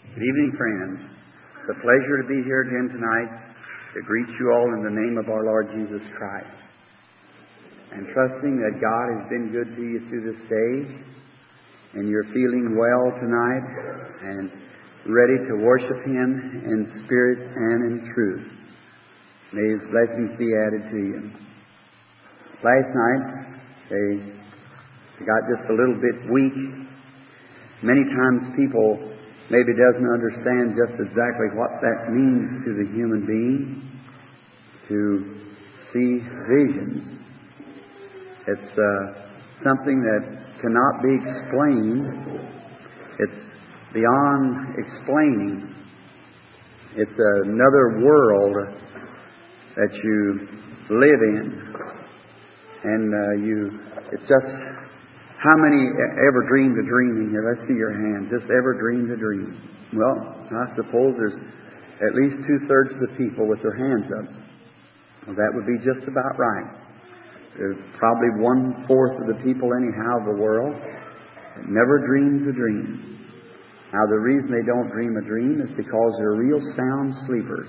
Good evening, friends. It's a pleasure to be here again tonight to greet you all in the name of our Lord Jesus Christ. And trusting that God has been good to you through this day, and you're feeling well tonight and ready to worship Him in spirit and in truth. May His blessings be added to you. Last night, they got just a little bit weak. Many times people maybe doesn't understand just exactly what that means to the human being to see visions. It's something that cannot be explained. It's beyond explaining. It's another world that you live in. And it's just, how many ever dreamed a dream in here? Let's see your hand. Just ever dreamed a dream? Well, I suppose there's at least 2/3 of the people with their hands up. Well, that would be just about right. There's probably 1/4 of the people anyhow of the world that never dreams a dream. Now, the reason they don't dream a dream is because they're real sound sleepers.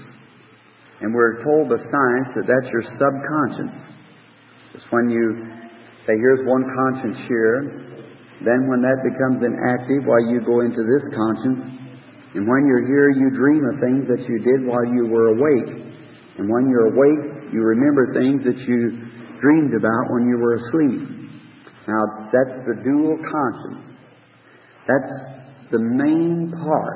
And we're told by science that that's your subconscious. It's when you say, here's one conscience here. Then when that becomes inactive, you go into this conscience. And when you're here, you dream of things that you did while you were awake. And when you're awake, you remember things that you dreamed about when you were asleep. Now, that's the dual conscience. That's the main part.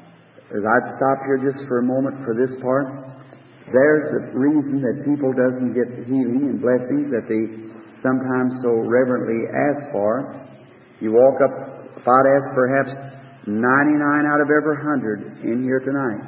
As I'd stop here just for a moment for this part, there's the reason that people doesn't get healing and blessings that they sometimes so reverently ask for. You walk up, if I'd ask perhaps 99 out of every 100 in here tonight,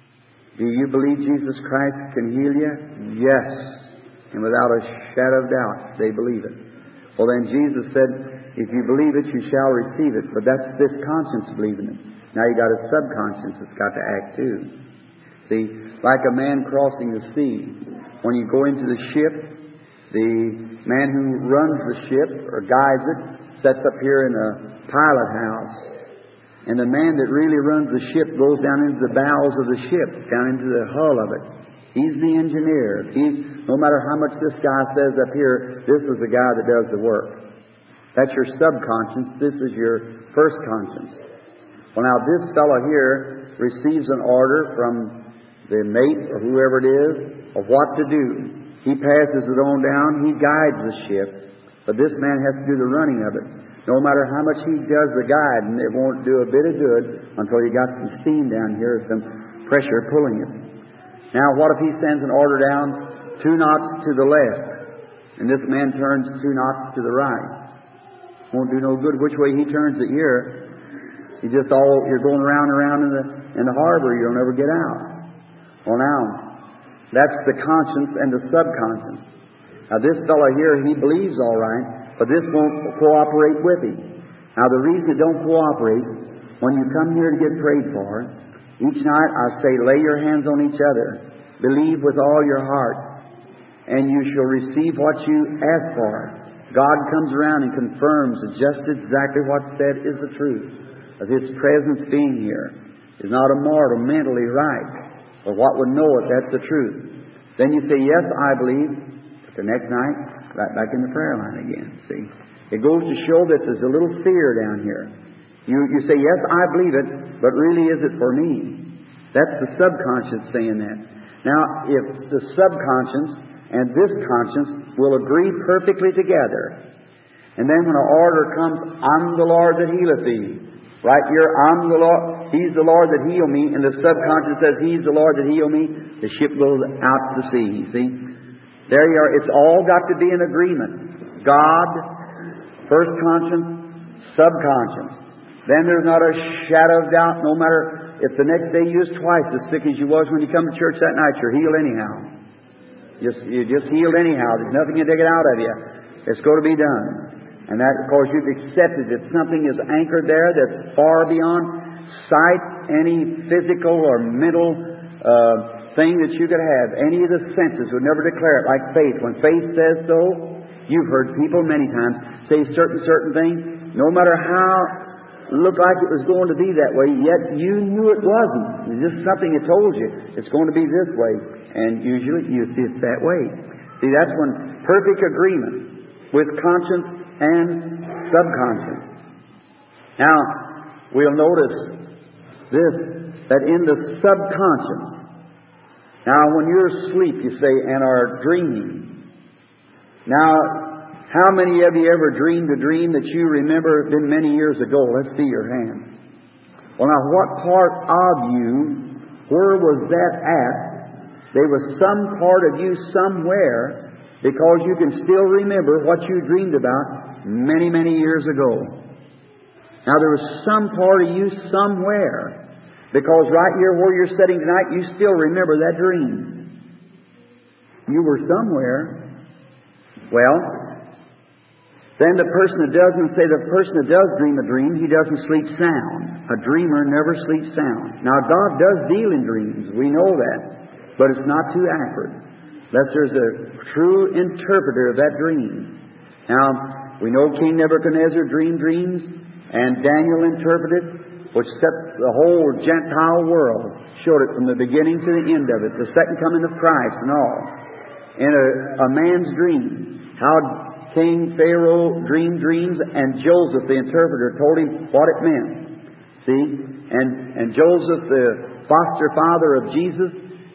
do you believe Jesus Christ can heal you? Yes. And without a shadow of doubt, they believe it. Well, then Jesus said, if you believe it, you shall receive it. But that's this conscience believing it. Now you got a subconscious that's got to act too. See, like a man crossing the sea. When you go into the ship, the man who runs the ship or guides it sets up here in a pilot house. And the man that really runs the ship goes down into the bowels of the ship, down into the hull of it. He's the engineer. No matter how much this guy says up here, this is the guy that does the work. That's your subconscious. This is your first conscience. Well, now this fellow here receives an order from the mate or whoever it is of what to do. He passes it on down. He guides the ship. But this man has to do the running of it. No matter how much he does the guiding, it won't do a bit of good until you got some steam down here, some pressure pulling it. Now, what if he sends an order down 2 knots to the left, and this man turns 2 knots to the right? Won't do no good which way he turns it here. You're going round and round in the harbor. You'll never get out. Well, now, that's the conscience and the subconscious. Now, this fellow here, he believes all right, but this won't cooperate with him. Now, the reason it don't cooperate, when you come here to get prayed for, each night I say, lay your hands on each other. Believe with all your heart, and you shall receive what you ask for. God comes around and confirms that just exactly what's said is the truth. Of His presence being here is not a mortal, mentally right. But what would know it, that's the truth. Then you say, yes, I believe. But the next night, right back in the prayer line again. See? It goes to show that there's a little fear down here. You say, yes, I believe it, but really is it for me? That's the subconscious saying that. Now, if the subconscious and this conscience will agree perfectly together, and then when an order comes, I'm the Lord that healeth thee. Right here, I'm the Lord. He's the Lord that heal me. And the subconscious says, He's the Lord that heal me. The ship goes out to the sea. See? There you are. It's all got to be in agreement. God, first conscience, subconscious. Then there's not a shadow of doubt, no matter if the next day you're twice as sick as you was when you come to church that night, you're healed anyhow. You're just healed anyhow. There's nothing to take it out of you. It's going to be done. And that, of course, you've accepted that something is anchored there that's far beyond sight, any physical or mental thing that you could have. Any of the senses would never declare it like faith. When faith says so, you've heard people many times say certain things. No matter how looked like it was going to be that way, yet you knew it wasn't. It's just something that told you it's going to be this way. And usually you see it's that way. See, that's when perfect agreement with conscience and subconscious. Now, we'll notice this, that in the subconscious, now when you're asleep, you say, and are dreaming. Now, how many of you ever dreamed a dream that you remember been many years ago? Let's see your hand. Well, now, what part of you, where was that at? There was some part of you somewhere, because you can still remember what you dreamed about many, many years ago. Now, there was some part of you somewhere, because right here where you're sitting tonight, you still remember that dream. You were somewhere. Well, then the person that doesn't say the person that does dream a dream, he doesn't sleep sound. A dreamer never sleeps sound. Now, God does deal in dreams. We know that. But it's not too accurate, unless there's a true interpreter of that dream. Now, we know King Nebuchadnezzar dreamed dreams, and Daniel interpreted, which set the whole Gentile world, showed it from the beginning to the end of it, the second coming of Christ and all. In a man's dream, how King Pharaoh dreamed dreams, and Joseph, the interpreter, told him what it meant. See? And Joseph, the foster father of Jesus,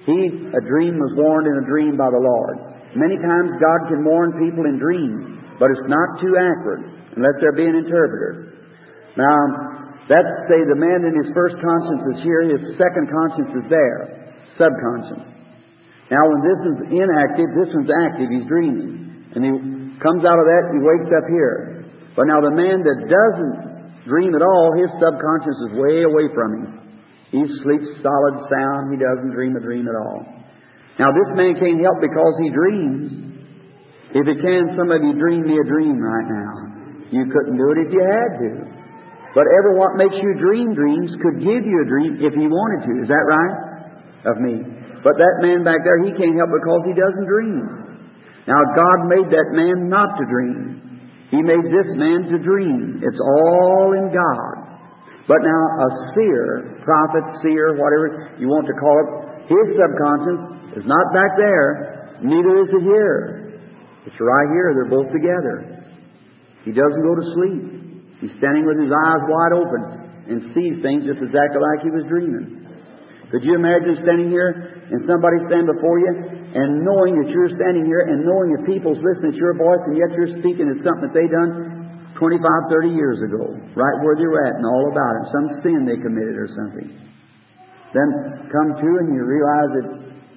a dream was warned in a dream by the Lord. Many times God can warn people in dreams, but it's not too accurate unless there be an interpreter. Now, that's say the man in his first conscience is here, his second conscience is there, subconscious. Now, when this is inactive, this one's active, he's dreaming. And he comes out of that, he wakes up here. But now the man that doesn't dream at all, his subconscious is way away from him. He sleeps solid, sound. He doesn't dream a dream at all. Now, this man can't help because he dreams. If he can, some of you dream me a dream right now. You couldn't do it if you had to. But ever what makes you dream dreams could give you a dream if he wanted to. Is that right? Of me. But that man back there, he can't help because he doesn't dream. Now, God made that man not to dream. He made this man to dream. It's all in God. But now a seer, prophet, seer, whatever you want to call it, his subconscious is not back there, neither is it here. It's right here. They're both together. He doesn't go to sleep. He's standing with his eyes wide open and sees things just exactly like he was dreaming. Could you imagine standing here and somebody stand before you and knowing that you're standing here and knowing that people's listening to your voice and yet you're speaking to something that they done 25, 30 years ago, right where they're at and all about it, some sin they committed or something. Then come to and you realize that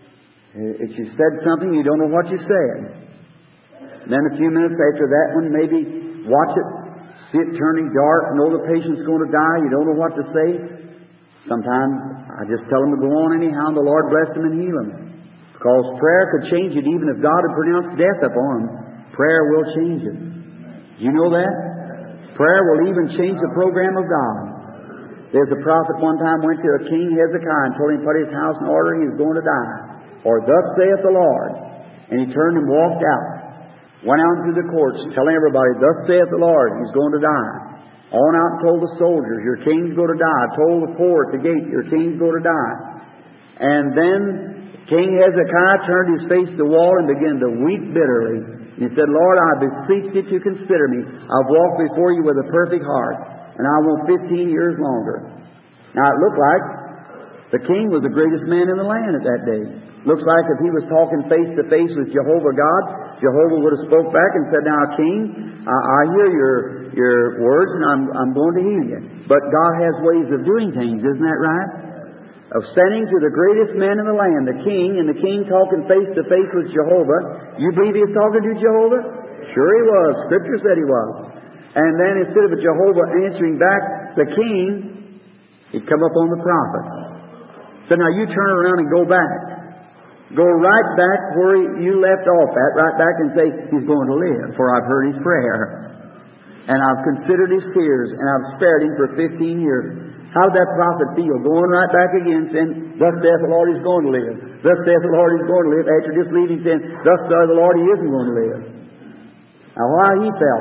if you said something, you don't know what you said. Then a few minutes after that one, maybe watch it, see it turning dark, know the patient's going to die, you don't know what to say. Sometimes I just tell them to go on anyhow, and the Lord bless them and heal them. Because prayer could change it even if God had pronounced death upon them. Prayer will change it. Do you know that? Prayer will even change the program of God. There's a prophet one time went to a king, Hezekiah, and told him to put his house in order, he was going to die. Or thus saith the Lord. And he turned and walked out. Went out into the courts telling everybody, thus saith the Lord, he's going to die. On out and told the soldiers, your king's going to die. Told the poor at the gate, your king's going to die. And then King Hezekiah turned his face to the wall and began to weep bitterly. He said, Lord, I beseech you to consider me. I've walked before you with a perfect heart, and I want 15 years longer. Now, it looked like the king was the greatest man in the land at that day. Looks like if he was talking face to face with Jehovah God, Jehovah would have spoke back and said, now, king, I hear your words, and I'm going to heal you. But God has ways of doing things, isn't that right? Of sending to the greatest man in the land, the king, and the king talking face to face with Jehovah. You believe he was talking to Jehovah? Sure he was. Scripture said he was. And then instead of Jehovah answering back the king, he'd come up on the prophet. So now you turn around and go back. Go right back where you left off at, right back and say, he's going to live, for I've heard his prayer. And I've considered his tears, and I've spared him for 15 years. How did that prophet feel? Going right back again, saying, thus saith the Lord, he's going to live. Thus saith the Lord, he's going to live. After just leaving, saying, thus saith the Lord, he isn't going to live. Now, why he felt?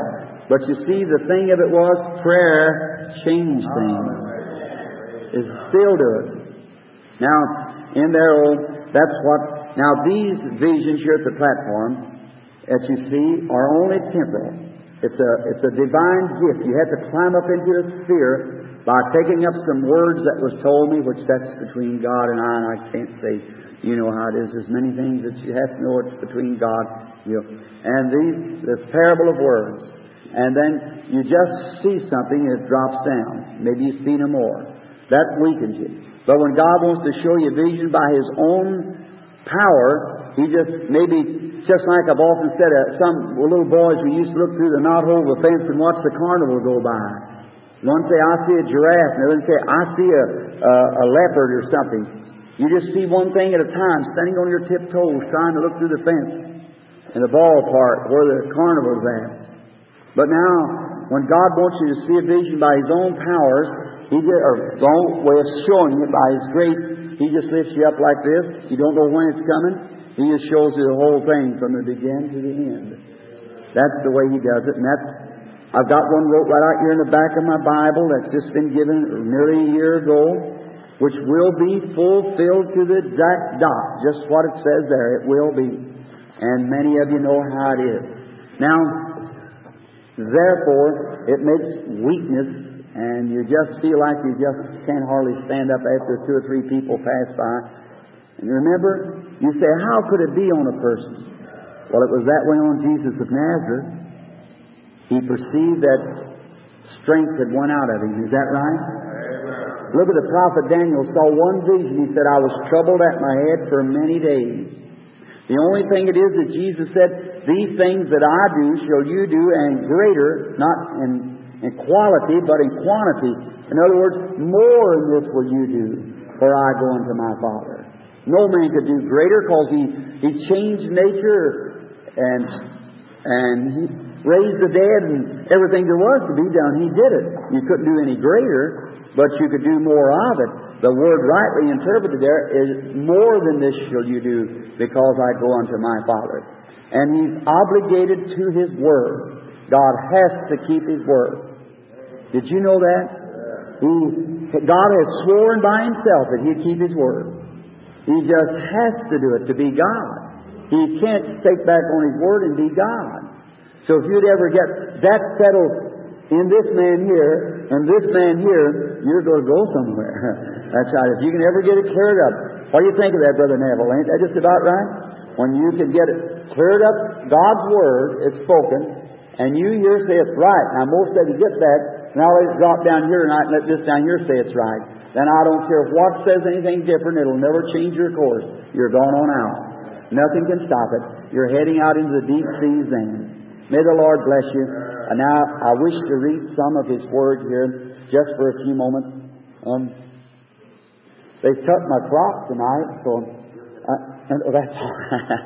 But you see, the thing of it was, prayer changed things. It still does. Now, in there, that's what... Now, these visions here at the platform, that you see, are only temporal. It's a divine gift. You have to climb up into a sphere by picking up some words that was told me, which that's between God and I can't say, you know how it is. There's many things that you have to know it's between God, you know. And the parable of words. And then you just see something and it drops down. Maybe you see no more. That weakens you. But when God wants to show you vision by His own power, He just like I've often said, some little boys, we used to look through the knothole of the fence and watch the carnival go by. One say, I see a giraffe, and the other say, I see a leopard or something. You just see one thing at a time, standing on your tiptoes, trying to look through the fence in the ballpark where the carnival's at. But now, when God wants you to see a vision by His own powers, or His own way of showing it by His grace, He just lifts you up like this. You don't know when it's coming. He just shows you the whole thing from the beginning to the end. That's the way He does it. And I've got one wrote right out here in the back of my Bible that's just been given nearly a year ago, which will be fulfilled to the exact dot. Just what it says there. It will be. And many of you know how it is. Now, therefore, it makes weakness, and you just feel like you just can't hardly stand up after 2 or 3 people pass by. And remember, you say, how could it be on a person? Well, it was that way on Jesus of Nazareth. He perceived that strength had went out of him. Is that right? Look at the prophet Daniel saw one vision. He said, I was troubled at my head for many days. The only thing it is that Jesus said, these things that I do shall you do, and greater, not in quality, but in quantity. In other words, more in this will you do, for I go unto my Father. No man could do greater, because He changed nature and He raised the dead and everything there was to be done. He did it. You couldn't do any greater, but you could do more of it. The word rightly interpreted there is, more than this shall you do, because I go unto my Father. And He's obligated to His Word. God has to keep His Word. Did you know that? God has sworn by Himself that He'd keep His Word. He just has to do it to be God. He can't take back on His Word and be God. So if you'd ever get that settled in this man here and this man here, you're going to go somewhere. That's right. If you can ever get it cleared up. What do you think of that, Brother Neville? Ain't that just about right? When you can get it cleared up, God's Word is spoken, and you here say it's right. Now, most of you get that, and I'll let it drop down here tonight and let this down here say it's right. Then I don't care what says anything different. It'll never change your course. You're going on out. Nothing can stop it. You're heading out into the deep seas then. May the Lord bless you. And now I wish to read some of His Word here just for a few moments. They cut my crop tonight, so that's all right.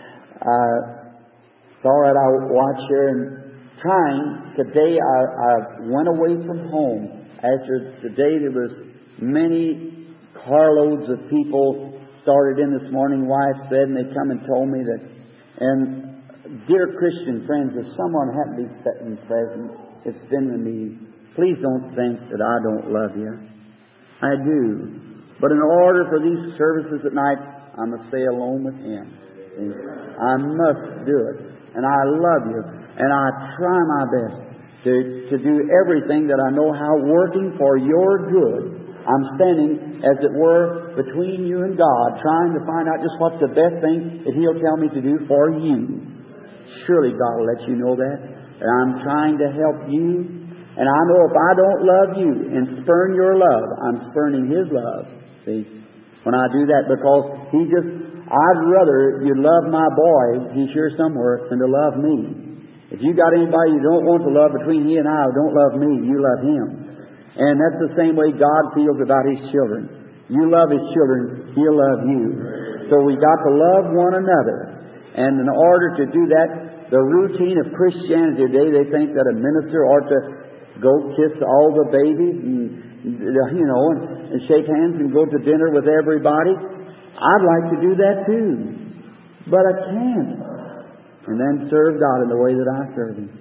It's all right. I'll watch here and trying. Today I went away from home. After the day there was many carloads of people started in this morning, wife said, and they come and told me that. And dear Christian friends, if someone happened to be sitting present, it's been with me, please don't think that I don't love you. I do. But in order for these services at night, I must stay alone with Him. I must do it. And I love you. And I try my best to do everything that I know how, working for your good. I'm standing, as it were, between you and God, trying to find out just what's the best thing that He'll tell me to do for you. Surely God will let you know that. And I'm trying to help you. And I know if I don't love you and spurn your love, I'm spurning His love. See? When I do that, because I'd rather you love my boy, he's here somewhere, than to love me. If you got anybody you don't want to love between he and I, don't love me, you love him. And that's the same way God feels about His children. You love His children, He'll love you. So we got to love one another. And in order to do that, the routine of Christianity today, they think that a minister ought to go kiss all the babies and shake hands and go to dinner with everybody. I'd like to do that too, but I can't. And then serve God in the way that I serve Him.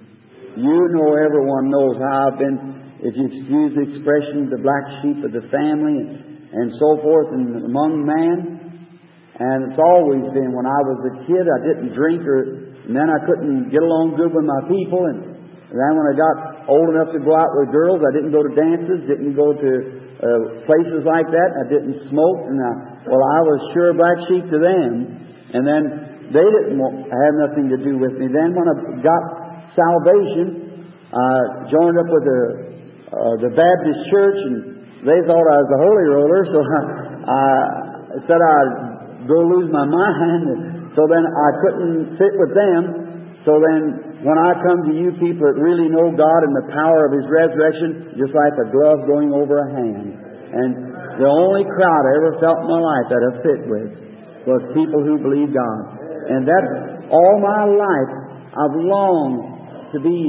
You know, everyone knows how I've been, if you excuse the expression, the black sheep of the family and so forth and among man. And it's always been, when I was a kid, I didn't drink, and then I couldn't get along good with my people. And then when I got old enough to go out with girls, I didn't go to dances, didn't go to places like that. I didn't smoke. And I was sure a black sheep to them. And then they didn't have nothing to do with me. Then when I got salvation, I joined up with the Baptist church, and they thought I was a holy roller, so I said I'd go lose my mind. So then I couldn't sit with them. So then when I come to you people that really know God and the power of His resurrection, just like a glove going over a hand. And the only crowd I ever felt in my life that I fit with was people who believe God. And that's all my life. I've longed to be,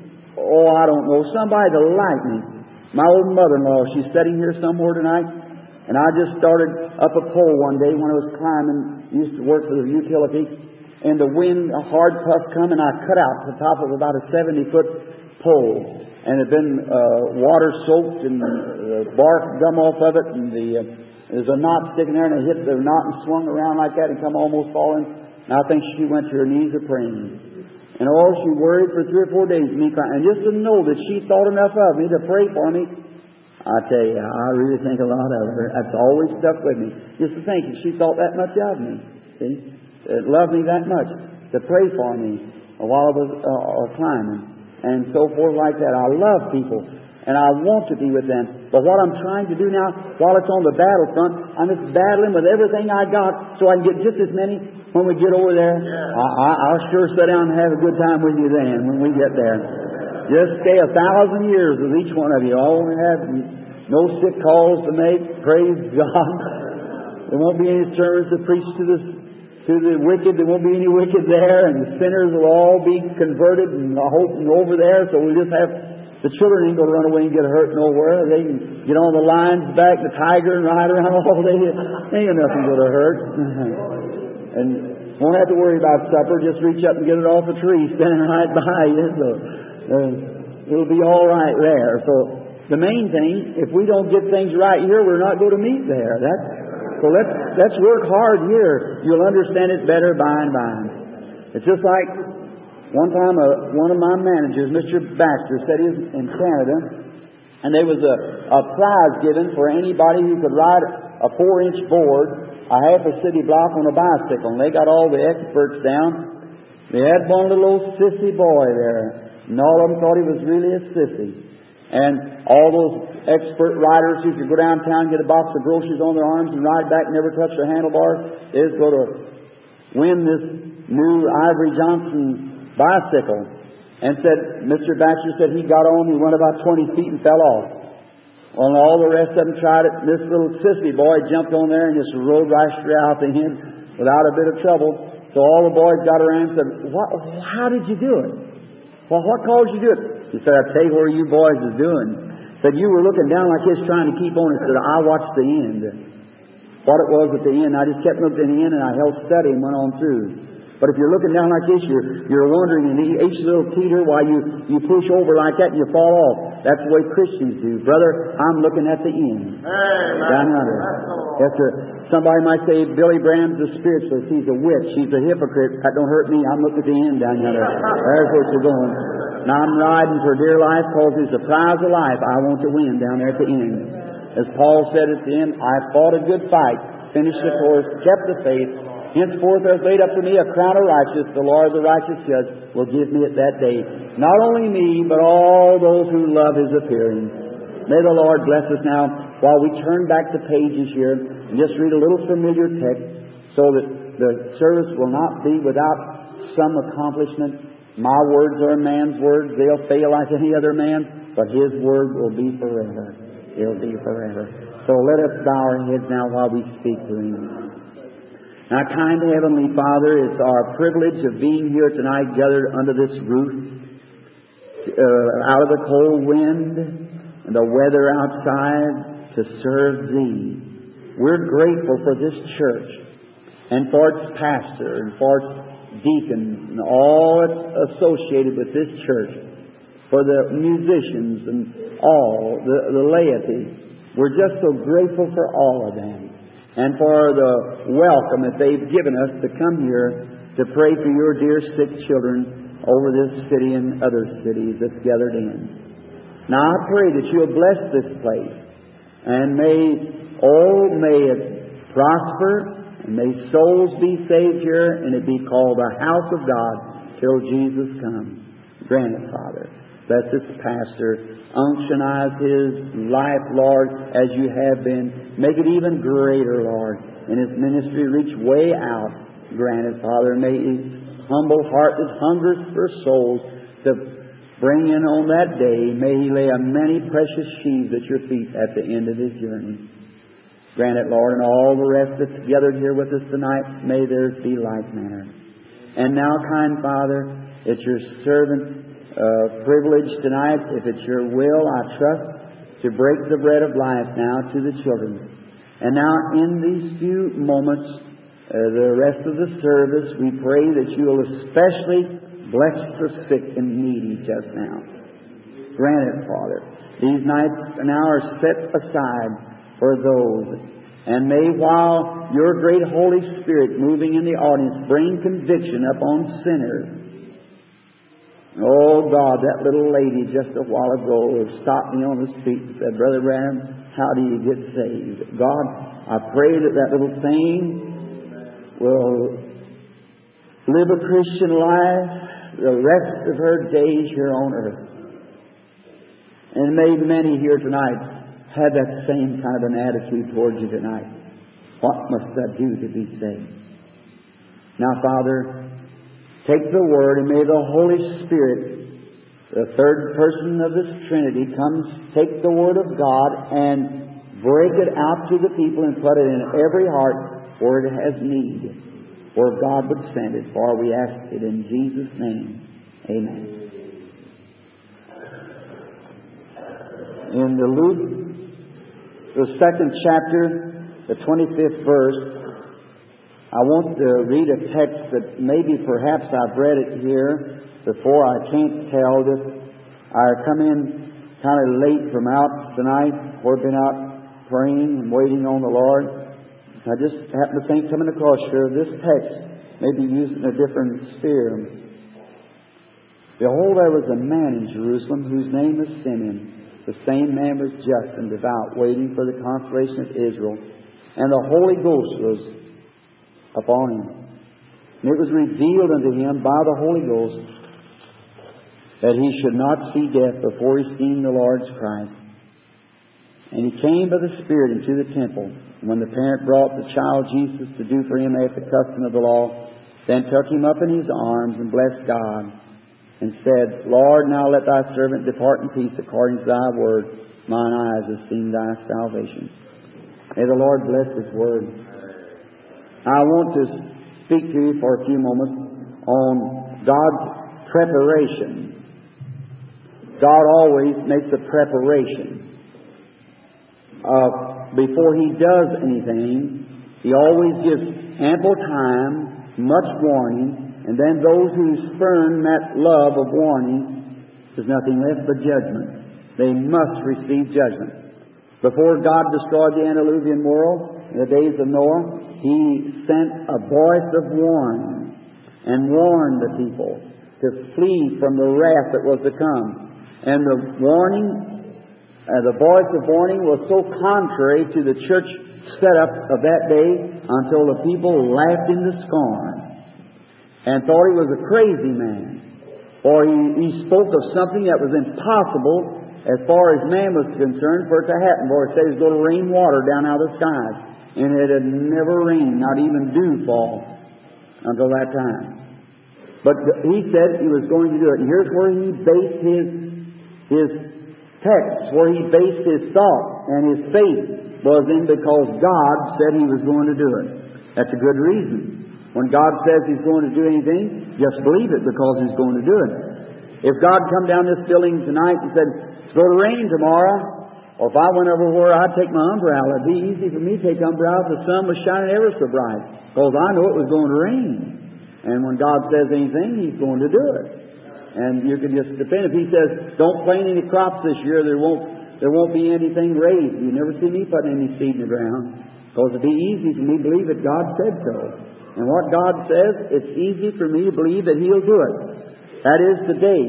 I don't know, somebody to like me. My old mother-in-law, she's sitting here somewhere tonight. And I just started up a pole one day when I was climbing, used to work for the utility, and the wind, a hard puff come, and I cut out the top of about a 70-foot pole. And it had been water-soaked, and the bark come off of it, and there's a knot sticking there, and I hit the knot and swung around like that and come almost falling. And I think she went to her knees a praying. And she worried for 3 or 4 days, me crying. And just to know that she thought enough of me to pray for me, I tell you, I really think a lot of her. That's always stuck with me. Just to think, she thought that much of me. See? Loved me that much. To pray for me while I was climbing. And so forth like that. I love people. And I want to be with them. But what I'm trying to do now, while it's on the battlefront, I'm just battling with everything I got so I can get just as many when we get over there. Yeah. I'll sure sit down and have a good time with you then when we get there. Just stay 1,000 years with each one of you. I won't have no sick calls to make. Praise God. There won't be any sermons to preach to the wicked. There won't be any wicked there. And the sinners will all be converted and hoping over there. So we'll just have, the children ain't going to run away and get hurt nowhere. They can get on the lion's back, the tiger, and ride around all day. Ain't nothing going to hurt. And won't have to worry about supper. Just reach up and get it off a tree standing right by you. So it'll be all right there. So the main thing, if we don't get things right here, we're not going to meet there. So let's work hard here. You'll understand it better by and by. It's just like one time one of my managers, Mr. Baxter, said he was in Canada, and there was a prize given for anybody who could ride a 4-inch board a half a city block on a bicycle. And they got all the experts down. They had one little old sissy boy there. And all of them thought he was really a sissy. And all those expert riders who could go downtown, get a box of groceries on their arms and ride back, never touch their handlebars, is going to win this new Ivory Johnson bicycle. And Mr. Baxter said he got on, he went about 20 feet and fell off. Well, all the rest of them tried it. This little sissy boy jumped on there and just rode right straight out to him without a bit of trouble. So all the boys got around and said, how did you do it? Well, what caused you to do it? He said, I tell you what you boys is doing. Said, you were looking down like this trying to keep on. He said, I watched the end. What it was at the end, I just kept looking at the end and I held steady and went on through. But if you're looking down like this, you're wondering, and each little teeter while you push over like that and you fall off. That's the way Christians do. Brother, I'm looking at the end. Down under. Somebody might say, Billy Graham's a spiritualist. He's a witch. He's a hypocrite. That don't hurt me. I'm looking at the end down under. There's where you're going. Now I'm riding for dear life because there's a prize of life I want to win down there at the end. As Paul said at the end, I fought a good fight, finished the course, kept the faith. Henceforth there is laid up for me a crown of righteousness. The Lord, the righteous judge, will give me at that day. Not only me, but all those who love His appearing. May the Lord bless us now while we turn back the pages here and just read a little familiar text so that the service will not be without some accomplishment. My words are a man's words. They'll fail like any other man, but His word will be forever. It'll be forever. So let us bow our heads now while we speak to Him. Now, kind Heavenly Father, it's our privilege of being here tonight gathered under this roof, out of the cold wind and the weather outside to serve Thee. We're grateful for this church and for its pastor and for its deacons and all that's associated with this church. for the musicians and all, the laity. We're just so grateful for all of them and for the welcome that they've given us to come here to pray for your dear sick children over this city and other cities that's gathered in. Now I pray that you'll bless this place and may it prosper and may souls be saved here and it be called the house of God till Jesus comes. Grant it, Father. Bless this pastor. Unctionize his life, Lord, as you have been. Make it even greater, Lord. And his ministry reach way out. Grant it, Father. May his humble heart that hungers for souls to bring in on that day. May he lay a many precious sheaves at your feet at the end of his journey. Grant it, Lord, and all the rest that's gathered here with us tonight, may theirs be like manner. And now, kind Father, it's your servant privilege tonight, if it's your will, I trust, to break the bread of life now to the children. And now in these few moments, the rest of the service, we pray that you will especially bless the sick and needy just now. Grant it, Father. These nights now are set aside for those. And may, while your great Holy Spirit moving in the audience bring conviction upon sinners. Oh God, that little lady just a while ago stopped me on the street and said, Brother Branham, how do you get saved? God, I pray that that little thing will live a Christian life the rest of her days here on earth. And may many here tonight have that same kind of an attitude towards you tonight. What must I do to be saved? Now, Father, take the Word and may the Holy Spirit, the third person of this Trinity, take the Word of God and break it out to the people and put it in every heart where it has need, where God would send it. For we ask it in Jesus' name. Amen. In the Luke, the 2nd chapter, the 25th verse, I want to read a text that maybe perhaps I've read it here before. I can't tell. I come in kind of late from out tonight. We've been out praying and waiting on the Lord. I just happened to think, coming across here, this text may be used in a different sphere. Behold, there was a man in Jerusalem whose name was Simeon. The same man was just and devout, waiting for the consolation of Israel. And the Holy Ghost was upon him. And it was revealed unto him by the Holy Ghost that he should not see death before he seen the Lord's Christ. And he came by the Spirit into the temple. And when the parent brought the child Jesus to do for him after the custom of the law, then took him up in his arms and blessed God, and said, Lord, now let thy servant depart in peace according to thy word. Mine eyes have seen thy salvation. May the Lord bless his word. I want to speak to you for a few moments on God's preparation. God always makes a preparation. Before He does anything, He always gives ample time, much warning, and then those who spurn that love of warning, there's nothing left but judgment. They must receive judgment. Before God destroyed the antediluvian world, in the days of Noah, He sent a voice of warning and warned the people to flee from the wrath that was to come. And the warning, the voice of warning was so contrary to the church setup of that day until the people laughed him to scorn and thought he was a crazy man. For he spoke of something that was impossible as far as man was concerned for it to happen. For it said it was going to rain water down out of the skies. And it had never rained, not even dew fall until that time. But he said he was going to do it. And here's where he based his text, where he based his thought and his faith was in, because God said He was going to do it. That's a good reason. When God says He's going to do anything, just believe it because He's going to do it. If God come down this building tonight and said, it's going to rain tomorrow, or if I went over where I'd take my umbrella, it'd be easy for me to take umbrella if the sun was shining ever so bright, because I know it was going to rain. And when God says anything, He's going to do it. And you can just depend. If He says, don't plant any crops this year, there won't be anything raised. You never see me putting any seed in the ground. Because it'd be easy for me to believe that God said so. And what God says, it's easy for me to believe that He'll do it. That is today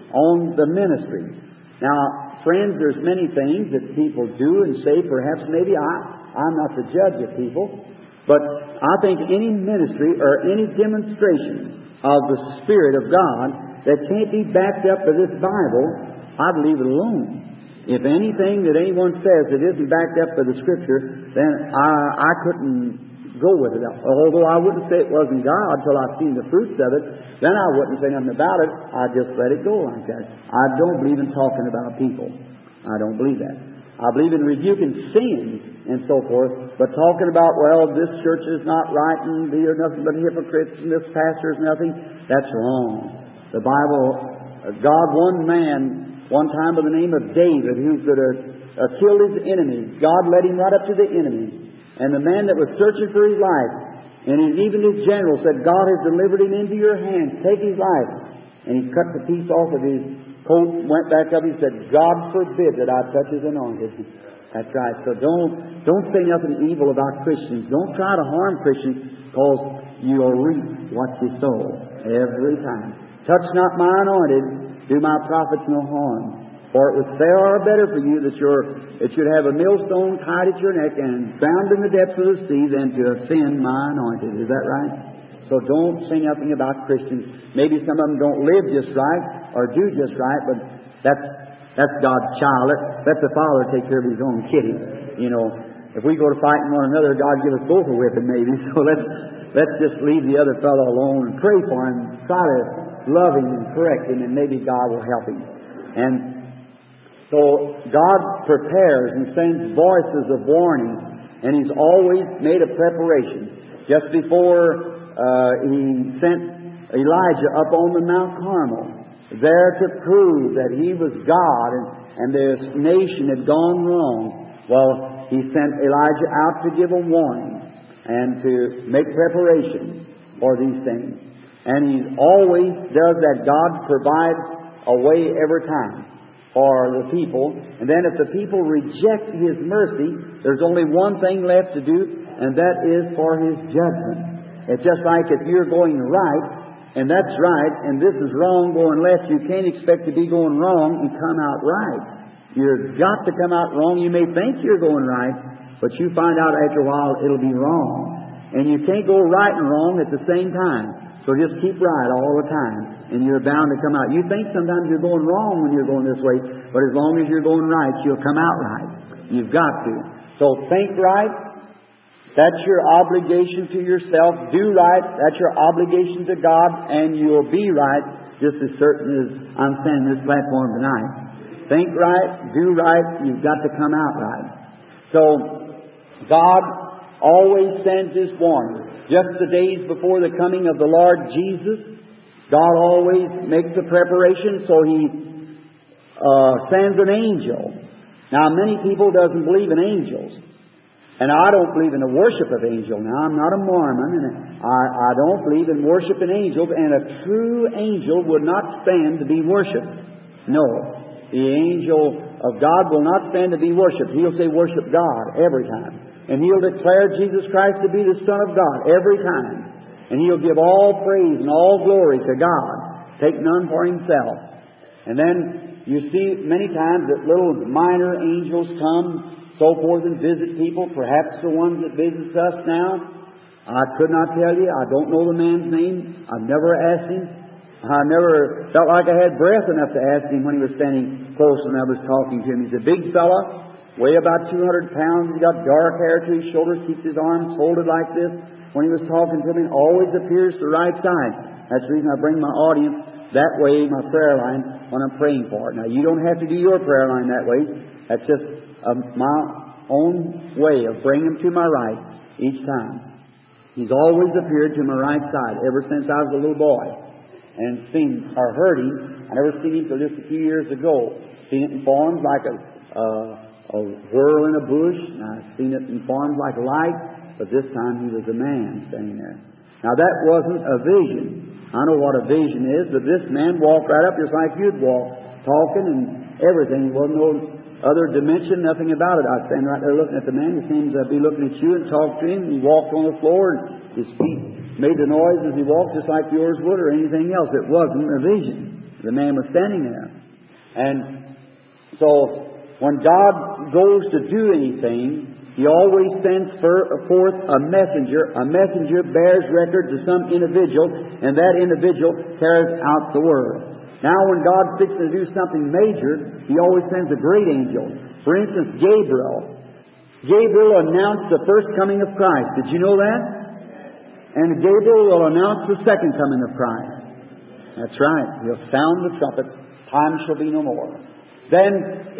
on the ministry. Now, friends, there's many things that people do and say. Perhaps maybe I'm not the judge of people. But I think any ministry or any demonstration of the Spirit of God that can't be backed up by this Bible, I'd leave it alone. If anything that anyone says that isn't backed up by the Scripture, then I couldn't go with it. Although I wouldn't say it wasn't God till I've seen the fruits of it, then I wouldn't say nothing about it. I'd just let it go like that. I don't believe in talking about people. I don't believe that. I believe in rebuking sin and so forth, but talking about, well, this church is not right and they are nothing but hypocrites and this pastor is nothing, that's wrong. The Bible, God, one man, one time by the name of David, who could have killed his enemy, God led him right up to the enemy. And the man that was searching for his life, and even his general said, God has delivered him into your hands, take his life. And he cut the piece off of his coat, went back up, he said, God forbid that I touch his anointed. That's right. So don't say nothing evil about Christians. Don't try to harm Christians, because you'll reap what you sow every time. Touch not my anointed, do my prophets no harm. For it was far better for you that it should have a millstone tied at your neck and drowned in the depths of the sea than to offend my anointed. Is that right? So don't say nothing about Christians. Maybe some of them don't live just right or do just right, but that's God's child. Let the Father take care of His own kidding. You know, if we go to fighting one another, God give us both a whipping maybe. So let's just leave the other fellow alone and pray for him. Try to love him and correct him, and maybe God will help him. And so God prepares and sends voices of warning, and He's always made a preparation. Just before He sent Elijah up on the Mount Carmel, there to prove that He was God and this nation had gone wrong, well, He sent Elijah out to give a warning and to make preparations for these things. And He always does that. God provides a way every time for the people. And then if the people reject His mercy, there's only one thing left to do, and that is for His judgment. It's just like if you're going right, and that's right, and this is wrong going left, you can't expect to be going wrong and come out right. You've got to come out wrong. You may think you're going right, but you find out after a while it'll be wrong. And you can't go right and wrong at the same time. So just keep right all the time, and you're bound to come out. You think sometimes you're going wrong when you're going this way, but as long as you're going right, you'll come out right. You've got to. So think right. That's your obligation to yourself. Do right. That's your obligation to God, and you'll be right, just as certain as I'm standing this platform tonight. Think right. Do right. You've got to come out right. So God always sends His warning. Just the days before the coming of the Lord Jesus, God always makes a preparation, so He sends an angel. Now, many people doesn't believe in angels. And I don't believe in the worship of angels. Now, I'm not a Mormon, and I don't believe in worshiping angels, and a true angel would not stand to be worshipped. No. The angel of God will not stand to be worshipped. He'll say, worship God every time. And He'll declare Jesus Christ to be the Son of God every time. And He'll give all praise and all glory to God. Take none for Himself. And then you see many times that little minor angels come, so forth, and visit people. Perhaps the ones that visits us now. I could not tell you. I don't know the man's name. I've never asked him. I never felt like I had breath enough to ask him when he was standing close and I was talking to him. He's a big fella. Weigh about 200 pounds. He's got dark hair to his shoulders, keeps his arms folded like this. When he was talking to me, always appears to the right side. That's the reason I bring my audience that way, my prayer line, when I'm praying for it. Now, you don't have to do your prayer line that way. That's just my own way of bringing him to my right each time. He's always appeared to my right side ever since I was a little boy. And seen or heard him. I never seen him till just a few years ago. Seen it in forms like a whirl in a bush. I've seen it in forms like light, but this time he was a man standing there. Now that wasn't a vision. I know what a vision is, but this man walked right up just like you'd walk, talking and everything. There wasn't no other dimension, nothing about it. I'd stand right there looking at the man. He seems to be looking at you and talk to him. He walked on the floor and his feet made the noise as he walked just like yours would or anything else. It wasn't a vision. The man was standing there. And so when God goes to do anything, He always sends forth a messenger. A messenger bears record to some individual, and that individual carries out the word. Now, when God's fixing to do something major, He always sends a great angel. For instance, Gabriel. Gabriel announced the first coming of Christ. Did you know that? And Gabriel will announce the second coming of Christ. That's right. He'll sound the trumpet. Time shall be no more. Then,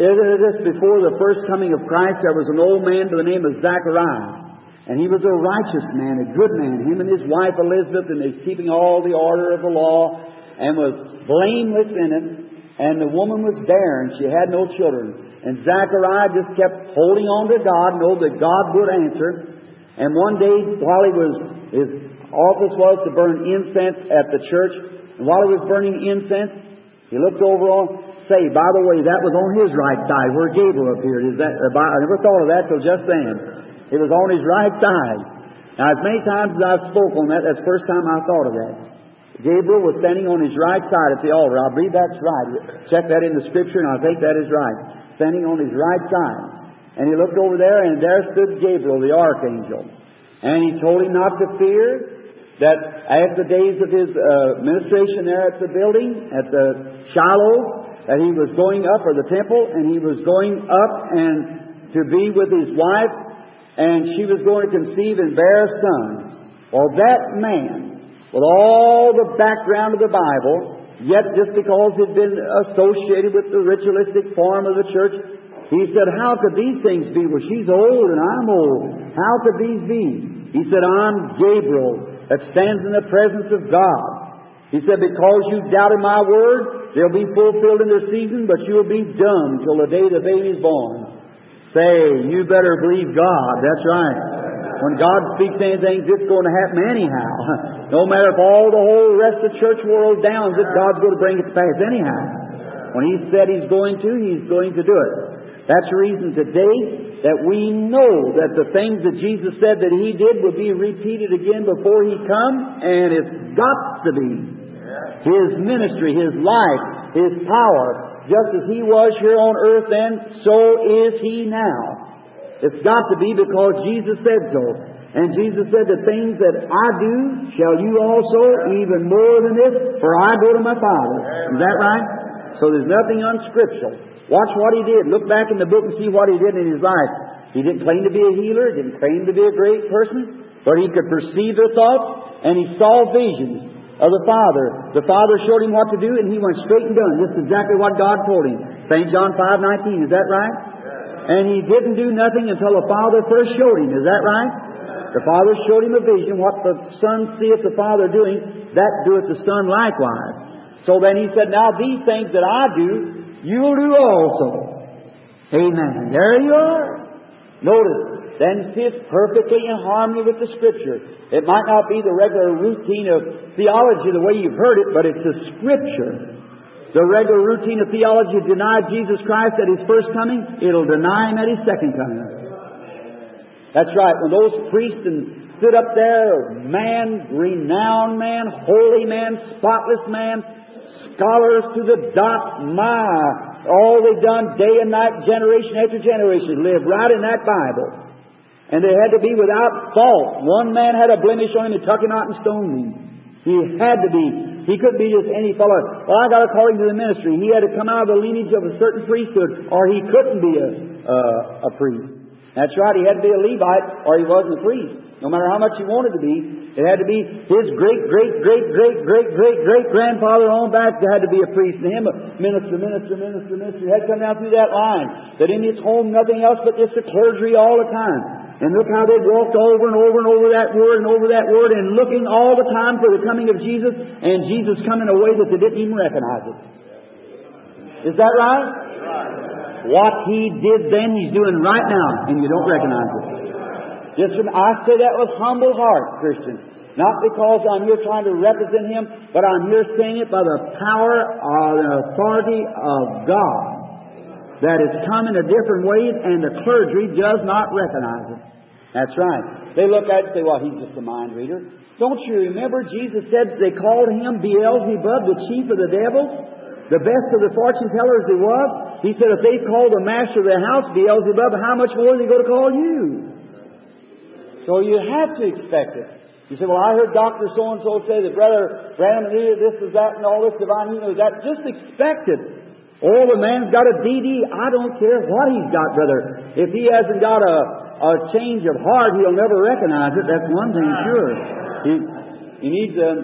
before the first coming of Christ, there was an old man by the name of Zachariah. And he was a righteous man, a good man. Him and his wife Elizabeth, and they were keeping all the order of the law, and was blameless in it. And the woman was barren. She had no children. And Zachariah just kept holding on to God, knowing that God would answer. And one day, while his office was to burn incense at the church, and while he was burning incense, he looked over on... Say, by the way, that was on his right side where Gabriel appeared. I never thought of that till just then. It was on his right side. Now, as many times as I've spoken on that, that's the first time I thought of that. Gabriel was standing on his right side at the altar. I believe that's right. Check that in the Scripture, and I think that is right. Standing on his right side. And he looked over there, and there stood Gabriel, the archangel. And he told him not to fear, that after the days of his ministration there at the building, at the Shiloh, that he was going up, or the temple, and he was going up and to be with his wife, and she was going to conceive and bear a son. Well, that man, with all the background of the Bible, yet just because he'd been associated with the ritualistic form of the church, he said, how could these things be? Well, she's old and I'm old. How could these be? He said, I'm Gabriel that stands in the presence of God. He said, because you doubted my word, they'll be fulfilled in their season, but you'll be dumb till the day the baby's born. Say, you better believe God. That's right. When God speaks anything, it's going to happen anyhow. No matter if all the whole rest of the church world downs it, God's going to bring it to pass anyhow. When He said He's going to do it. That's the reason today that we know that the things that Jesus said that He did will be repeated again before He comes, and it's got to be. His ministry, His life, His power, just as He was here on earth then, so is He now. It's got to be because Jesus said so. And Jesus said, the things that I do shall you also, even more than this, for I go to my Father. Is that right? So there's nothing unscriptural. Watch what He did. Look back in the book and see what He did in His life. He didn't claim to be a healer, didn't claim to be a great person, but He could perceive their thoughts, and He saw visions of the Father. The Father showed Him what to do, and He went straight and done. This is exactly what God told Him. St. John 5:19, is that right? And He didn't do nothing until the Father first showed Him. Is that right? The Father showed Him a vision. What the Son seeth the Father doing, that doeth the Son likewise. So then He said, now these things that I do, you'll do also. Amen. There you are. Notice, then fits perfectly in harmony with the Scripture. It might not be the regular routine of theology the way you've heard it, but it's the Scripture. The regular routine of theology denied Jesus Christ at His first coming, it'll deny Him at His second coming. That's right. When those priests stood up there, man, renowned man, holy man, spotless man, scholars to the dot, all they've done day and night, generation after generation, lived right in that Bible. And they had to be without fault. One man had a blemish on him and took him out and stoned him. He had to be. He couldn't be just any fellow. Well, I got according to the ministry. He had to come out of the lineage of a certain priesthood, or he couldn't be a priest. That's right. He had to be a Levite, or he wasn't a priest. No matter how much he wanted to be, it had to be his great-great-great-great-great-great-grandfather on back that had to be a priest. And him, a minister. He had to come down through that line. That in his home, nothing else but just the clergy all the time. And look how they walked over and over and over that word and over that word, and looking all the time for the coming of Jesus, and Jesus coming in a way that they didn't even recognize it. Is that right? What He did then, He's doing right now, and you don't recognize it. I say that with humble heart, Christian. Not because I'm here trying to represent Him, but I'm here saying it by the power and authority of God. That it's come in a different way, and the clergy does not recognize it. That's right. They look at it and say, well, he's just a mind reader. Don't you remember Jesus said they called Him Beelzebub, the chief of the devils? The best of the fortune tellers he was. He said, if they called the master of the house Beelzebub, how much more are they going to call you? So you have to expect it. You say, well, I heard Dr. So-and-so say that Brother Branham knew this is that and all this divine healing is that. Just expect it. Oh, the man's got a DD. I don't care what he's got, brother. If he hasn't got a change of heart, he'll never recognize it. That's one thing sure. He needs a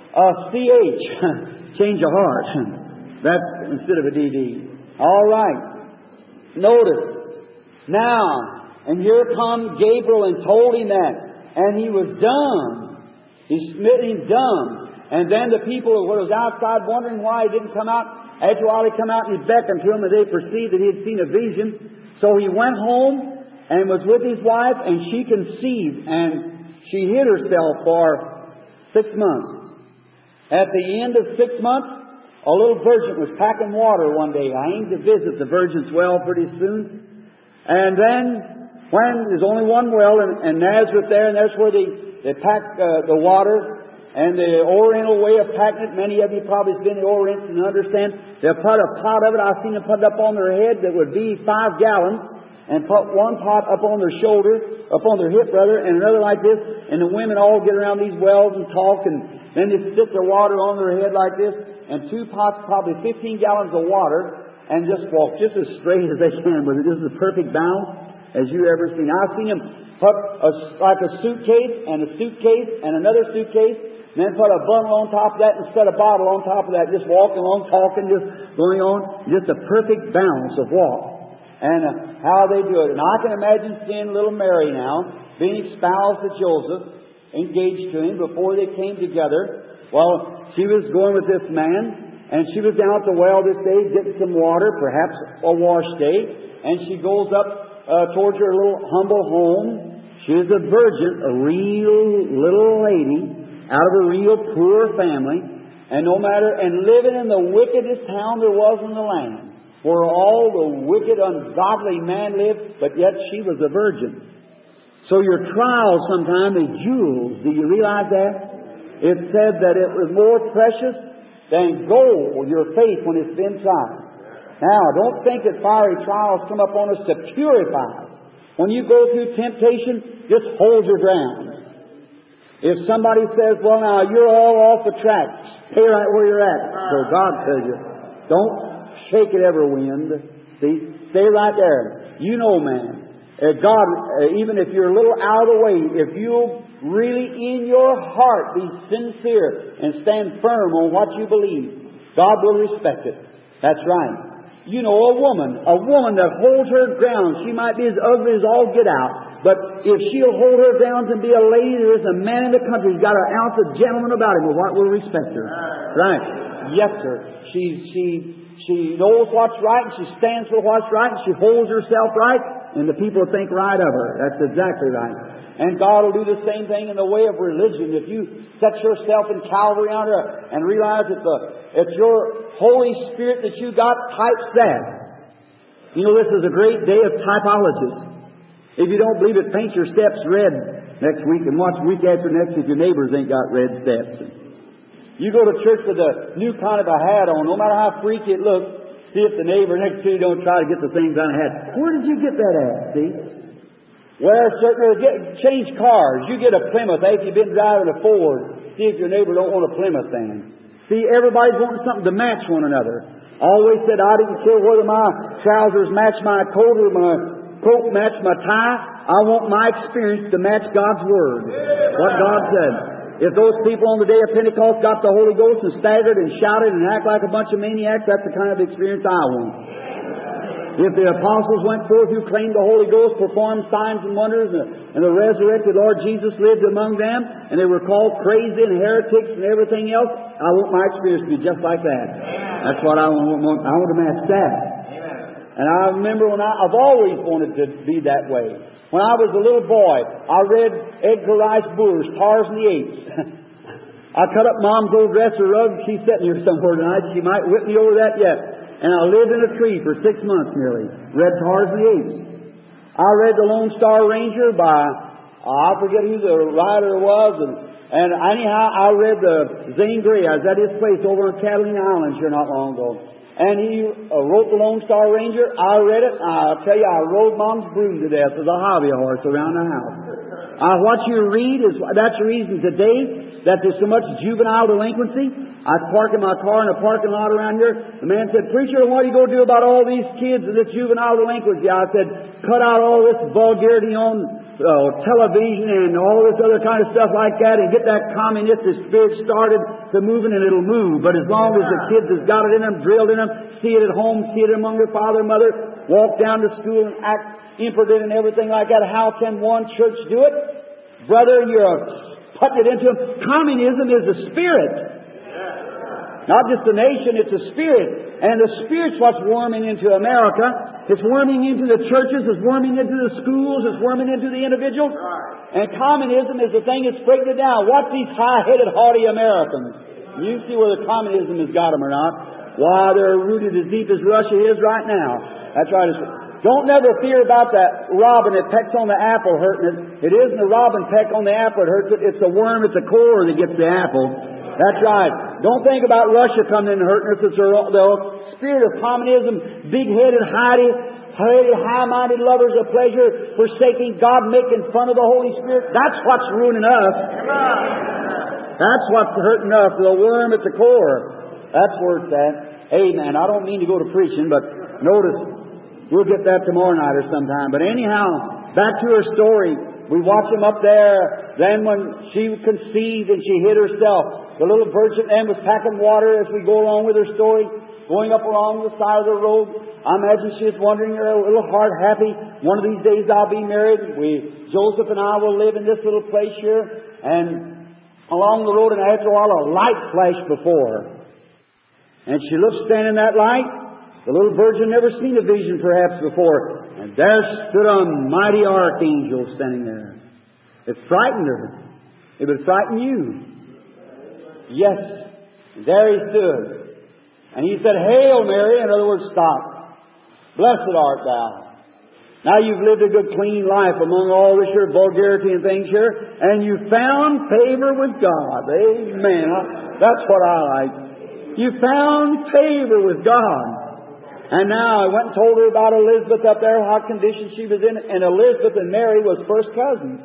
CH, change of heart. That's instead of a DD. All right. Notice. Now, and here come Gabriel and told him that. And he was dumb. He smit him dumb. And then the people who was outside wondering why he didn't come out. After a while he come out and he beckoned to him and they perceived that he had seen a vision. So he went home and was with his wife and she conceived and she hid herself for 6 months. At the end of 6 months, a little virgin was packing water one day. I aimed to visit the virgin's well pretty soon. And then, when there's only one well in Nazareth there, and that's where they pack the water, and the Oriental way of packing it, many of you probably have been in the Orient and understand, they'll put a pot of it, I've seen them put it up on their head that would be 5 gallons, and put one pot up on their shoulder, up on their hip rather, and another like this, and the women all get around these wells and talk, and then they stick their water on their head like this, and 2 pots, probably 15 gallons of water, and just walk just as straight as they can with it. This is a perfect balance as you ever seen. I've seen them put like a suitcase and a suitcase and another suitcase, and then put a bundle on top of that and set a bottle on top of that, just walking along, talking, just going on, just a perfect balance of walk. And how they do it. And I can imagine seeing little Mary now, being espoused to Joseph, engaged to him before they came together. Well, she was going with this man, and she was down at the well this day getting some water, perhaps a wash day, and she goes up towards her little humble home. She is a virgin, a real little lady, out of a real poor family, and living in the wickedest town there was in the land, where all the wicked, ungodly man lived, but yet she was a virgin. So your trials sometimes are jewels. Do you realize that? It said that it was more precious than gold, your faith, when it's been tried. Now, don't think that fiery trials come upon us to purify us. When you go through temptation, just hold your ground. If somebody says, well, now, you're all off the track, stay right where you're at. So God tells you, don't shake it every wind. See? Stay right there. You know, man. God, even if you're a little out of the way, if you'll really in your heart be sincere and stand firm on what you believe, God will respect it. That's right. You know, a woman that holds her ground, she might be as ugly as all get out, but if she'll hold her ground and be a lady, there's a man in the country who's got an ounce of gentleman about him, well, what will respect her? Right. Yes, sir. She knows what's right, and she stands for what's right, and she holds herself right, and the people think right of her. That's exactly right. And God will do the same thing in the way of religion. If you set yourself in Calvary under and realize that it's your Holy Spirit that you got types that. You know, this is a great day of typology. If you don't believe it, paint your steps red next week and watch week after next if your neighbors ain't got red steps. You go to church with a new kind of a hat on, no matter how freaky it looks, see if the neighbor next to you don't try to get the same kind of hat. Where did you get that at, see? Change cars. You get a Plymouth. If you've been driving a Ford, see if your neighbor don't want a Plymouth then. See, everybody's wanting something to match one another. I always said I didn't care whether my trousers match my coat or my coat match my tie. I want my experience to match God's Word. What God said. If those people on the day of Pentecost got the Holy Ghost and staggered and shouted and act like a bunch of maniacs, that's the kind of experience I want. If the apostles went forth who claimed the Holy Ghost, performed signs and wonders, and the resurrected Lord Jesus lived among them, and they were called crazy and heretics and everything else, I want my experience to be just like that. That's what I want. I want to match that. And I remember I've always wanted to be that way. When I was a little boy, I read Edgar Rice Burroughs' Tarzan the Apes. I cut up Mom's old dresser rug. She's sitting here somewhere tonight. She might whip me over that yet. And I lived in a tree for 6 months nearly. Read Tarzan the Apes. I read The Lone Star Ranger by, I forget who the writer was. And anyhow, I read the Zane Grey. I was at his place over on Catalina Island here not long ago. And he wrote The Lone Star Ranger. I read it. I'll tell you, I rode Mom's broom to death as a hobby horse around the house. What you read that's the reason today that there's so much juvenile delinquency. I park in my car in a parking lot around here. The man said, "Preacher, what are you going to do about all these kids and this juvenile delinquency?" I said, "Cut out all this vulgarity on television and all this other kind of stuff like that and get that communistic spirit started to moving and it'll move. But as long as the kids has got it in them, drilled in them, see it at home, see it among their father and mother, walk down to school and act impotent and everything like that, how can one church do it? Brother, you're putting it into them. Communism is a spirit. Not just a nation, it's a spirit. And the spirit's what's worming into America. It's worming into the churches, it's worming into the schools, it's worming into the individuals. And communism is the thing that's breaking it down. Watch these high-headed, haughty Americans. You see where the communism has got them or not. Why, they're rooted as deep as Russia is right now. That's right. Don't never fear about that robin that pecks on the apple hurting it. It isn't the robin peck on the apple that hurts it. It's the worm at the core that gets the apple. That's right. Don't think about Russia coming in and hurting us. It's the spirit of communism, big-headed, high-minded lovers of pleasure, forsaking God, making fun of the Holy Spirit. That's what's ruining us. That's what's hurting us, the worm at the core. That's where it's at. Amen. I don't mean to go to preaching, but notice, we'll get that tomorrow night or sometime. But anyhow, back to her story. We watch them up there. Then when she conceived and she hid herself, the little virgin then was packing water as we go along with her story, going up along the side of the road. I imagine she was wondering, her little heart happy, one of these days I'll be married. Joseph and I will live in this little place here. And along the road, and after a while, a light flashed before her. And she looked standing in that light. The little virgin never seen a vision perhaps before. And there stood a mighty archangel standing there. It frightened her. It would frighten you. Yes, there he stood. And he said, "Hail Mary," in other words, stop. "Blessed art thou." Now you've lived a good clean life among all this here vulgarity and things here, and you found favor with God. Amen. That's what I like. You found favor with God. And now I went and told her about Elizabeth up there, what condition she was in. And Elizabeth and Mary was first cousins.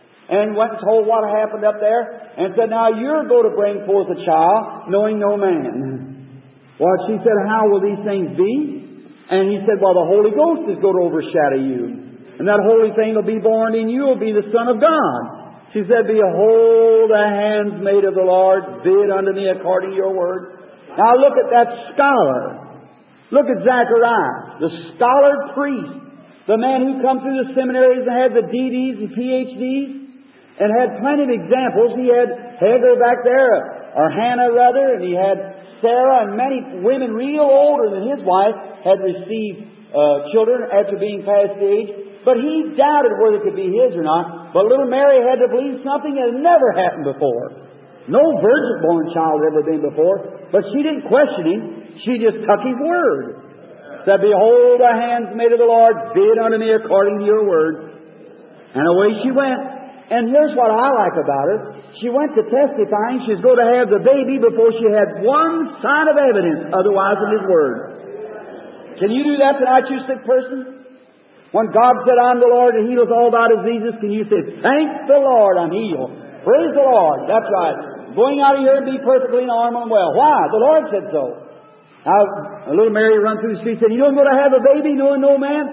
And went and told what happened up there. And said, "Now you're going to bring forth a child, knowing no man." Well, she said, "How will these things be?" And he said, "Well, the Holy Ghost is going to overshadow you. And that holy thing will be born in you, will be the Son of God." She said, "Behold, the handmaid of the Lord, be it unto me according to your word." Now look at that scholar. Look at Zachariah, the scholared priest, the man who come through the seminaries and had the DDs and PhDs. And had plenty of examples. He had Hagar back there, or Hannah rather, and he had Sarah, and many women real older than his wife had received children after being past the age. But he doubted whether it could be his or not. But little Mary had to believe something that had never happened before. No virgin-born child had ever been before. But she didn't question him. She just took his word. Said, "Behold, the handmaid of the Lord, be it unto me according to your word." And away she went. And here's what I like about her. She went to testifying she's going to have the baby before she had one sign of evidence otherwise in His Word. Can you do that tonight, you sick person? When God said, "I'm the Lord that heals all thy diseases," can you say, "Thank the Lord, I'm healed. Praise the Lord." That's right. Going out of here and be perfectly normal and well. Why? The Lord said so. Now, a little Mary run through the street and said, "You don't go to have a baby knowing no man?"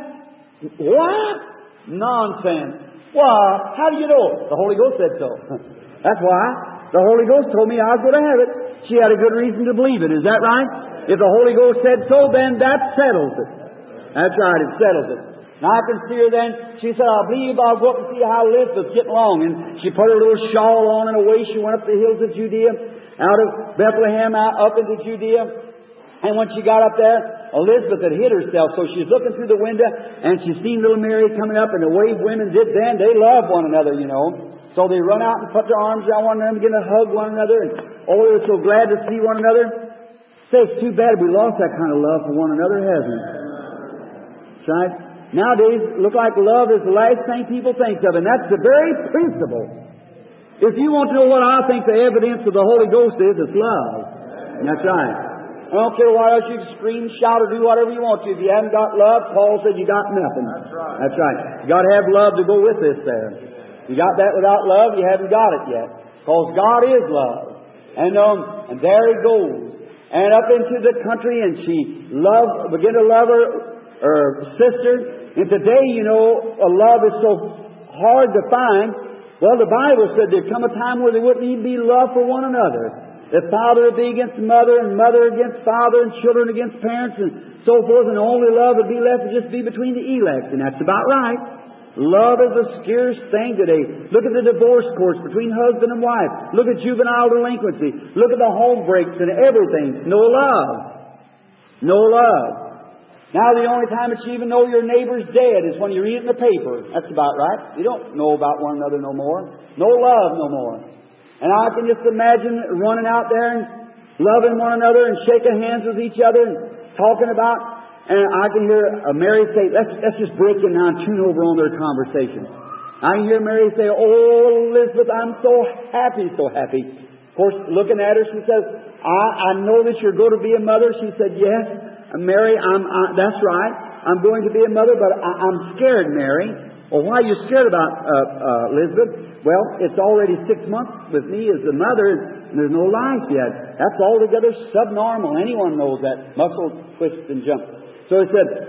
What? Nonsense. Well, how do you know? The Holy Ghost said so. That's why. The Holy Ghost told me I was going to have it. She had a good reason to believe it. Is that right? If the Holy Ghost said so, then that settles it. That's right, it settles it. Now I can see her then. She said, "I believe I'll go up and see how Elizabeth's getting along." And she put her little shawl on and away she went up the hills of Judea, out of Bethlehem, out up into Judea. And when she got up there, Elizabeth had hid herself, so she's looking through the window, and she's seen little Mary coming up, and the way women did then, they loved one another, you know. So they run out and put their arms around one another and begin to hug one another, and oh, they're so glad to see one another. Say, it's too bad we lost that kind of love for one another, hasn't it? That's right. Nowadays, look like love is the last thing people think of, and that's the very principle. If you want to know what I think the evidence of the Holy Ghost is, it's love. And that's right. I don't care what else you can scream, shout, or do whatever you want to. If you haven't got love, Paul said you got nothing. That's right. That's right. You got to have love to go with this there. You got that without love, you haven't got it yet. Because God is love. And there he goes. And up into the country, and she began to love her sister. And today, you know, a love is so hard to find. Well, the Bible said there'd come a time where there wouldn't even be love for one another. That father would be against mother, and mother against father, and children against parents, and so forth, and the only love would be left would just be between the elect. And that's about right. Love is a scarce thing today. Look at the divorce courts between husband and wife. Look at juvenile delinquency. Look at the home breaks and everything. No love. No love. Now the only time that you even know your neighbor's dead is when you read it in the paper. That's about right. You don't know about one another no more. No love no more. And I can just imagine running out there and loving one another and shaking hands with each other and talking about, and I can hear Mary say, let's just break in now and tune over on their conversation. I can hear Mary say, oh, Elizabeth, I'm so happy, so happy. Of course, looking at her, she says, I know that you're going to be a mother. She said, yes, Mary, that's right. I'm going to be a mother, but I'm scared, Mary. Well, why are you scared about Elizabeth? Well, it's already 6 months with me as a mother, and there's no life yet. That's altogether subnormal. Anyone knows that. Muscle twists and jumps. So he said,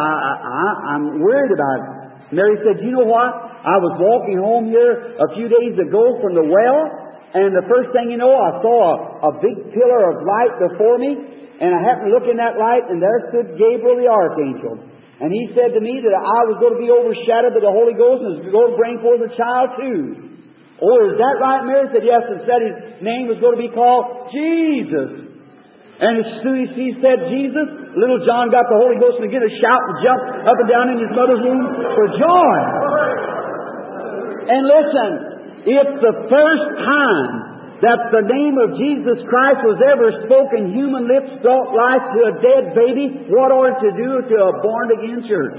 I'm worried about it. Mary said, you know what? I was walking home here a few days ago from the well, and the first thing you know, I saw a big pillar of light before me, and I happened to look in that light, and there stood Gabriel the Archangel. And he said to me that I was going to be overshadowed by the Holy Ghost and was going to bring forth a child too. Oh, is that right, Mary? Said yes, and said his name was going to be called Jesus. And as soon as he said Jesus, little John got the Holy Ghost and began to shout and jump up and down in his mother's womb for joy. And listen, it's the first time that the name of Jesus Christ was ever spoken, human lips brought life to a dead baby. What are to do to a born-again church?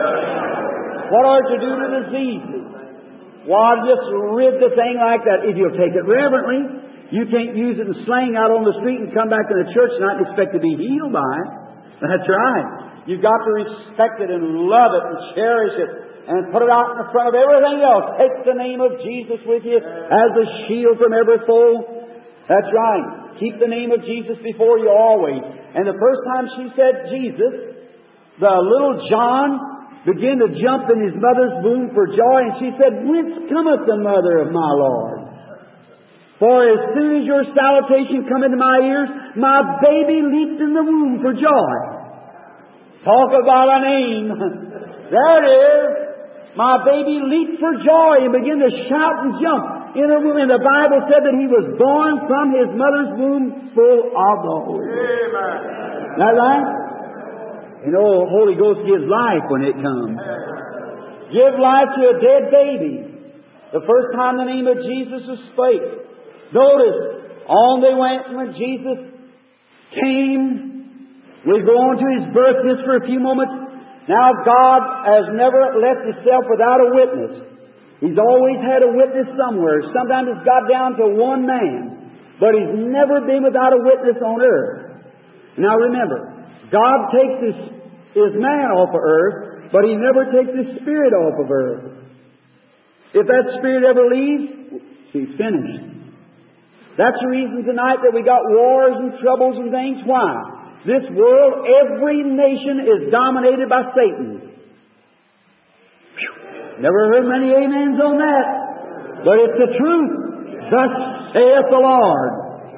What are to do to diseases? Why, just rid the thing like that. If you'll take it reverently, you can't use it in slang out on the street and come back to the church and not expect to be healed by it. That's right. You've got to respect it and love it and cherish it and put it out in front of everything else. Take the name of Jesus with you as a shield from every foe. That's right. Keep the name of Jesus before you always. And the first time she said Jesus, the little John began to jump in his mother's womb for joy, and she said, whence cometh the mother of my Lord? For as soon as your salutation come into my ears, my baby leaped in the womb for joy. Talk about a name. There it is. My baby leaped for joy and began to shout and jump in her womb. And the Bible said that he was born from his mother's womb full of the Holy Ghost. Isn't that right? You know, the Holy Ghost gives life when it comes. Give life to a dead baby. The first time the name of Jesus was spoken. Notice, on they went when Jesus came. We'll go on to his birth just for a few moments. Now, God has never left himself without a witness. He's always had a witness somewhere. Sometimes it's got down to one man. But he's never been without a witness on earth. Now remember, God takes his man off of earth, but he never takes his spirit off of earth. If that spirit ever leaves, he's finished. That's the reason tonight that we got wars and troubles and things. Why? This world, every nation is dominated by Satan. Never heard many amens on that. But it's the truth. Thus saith the Lord.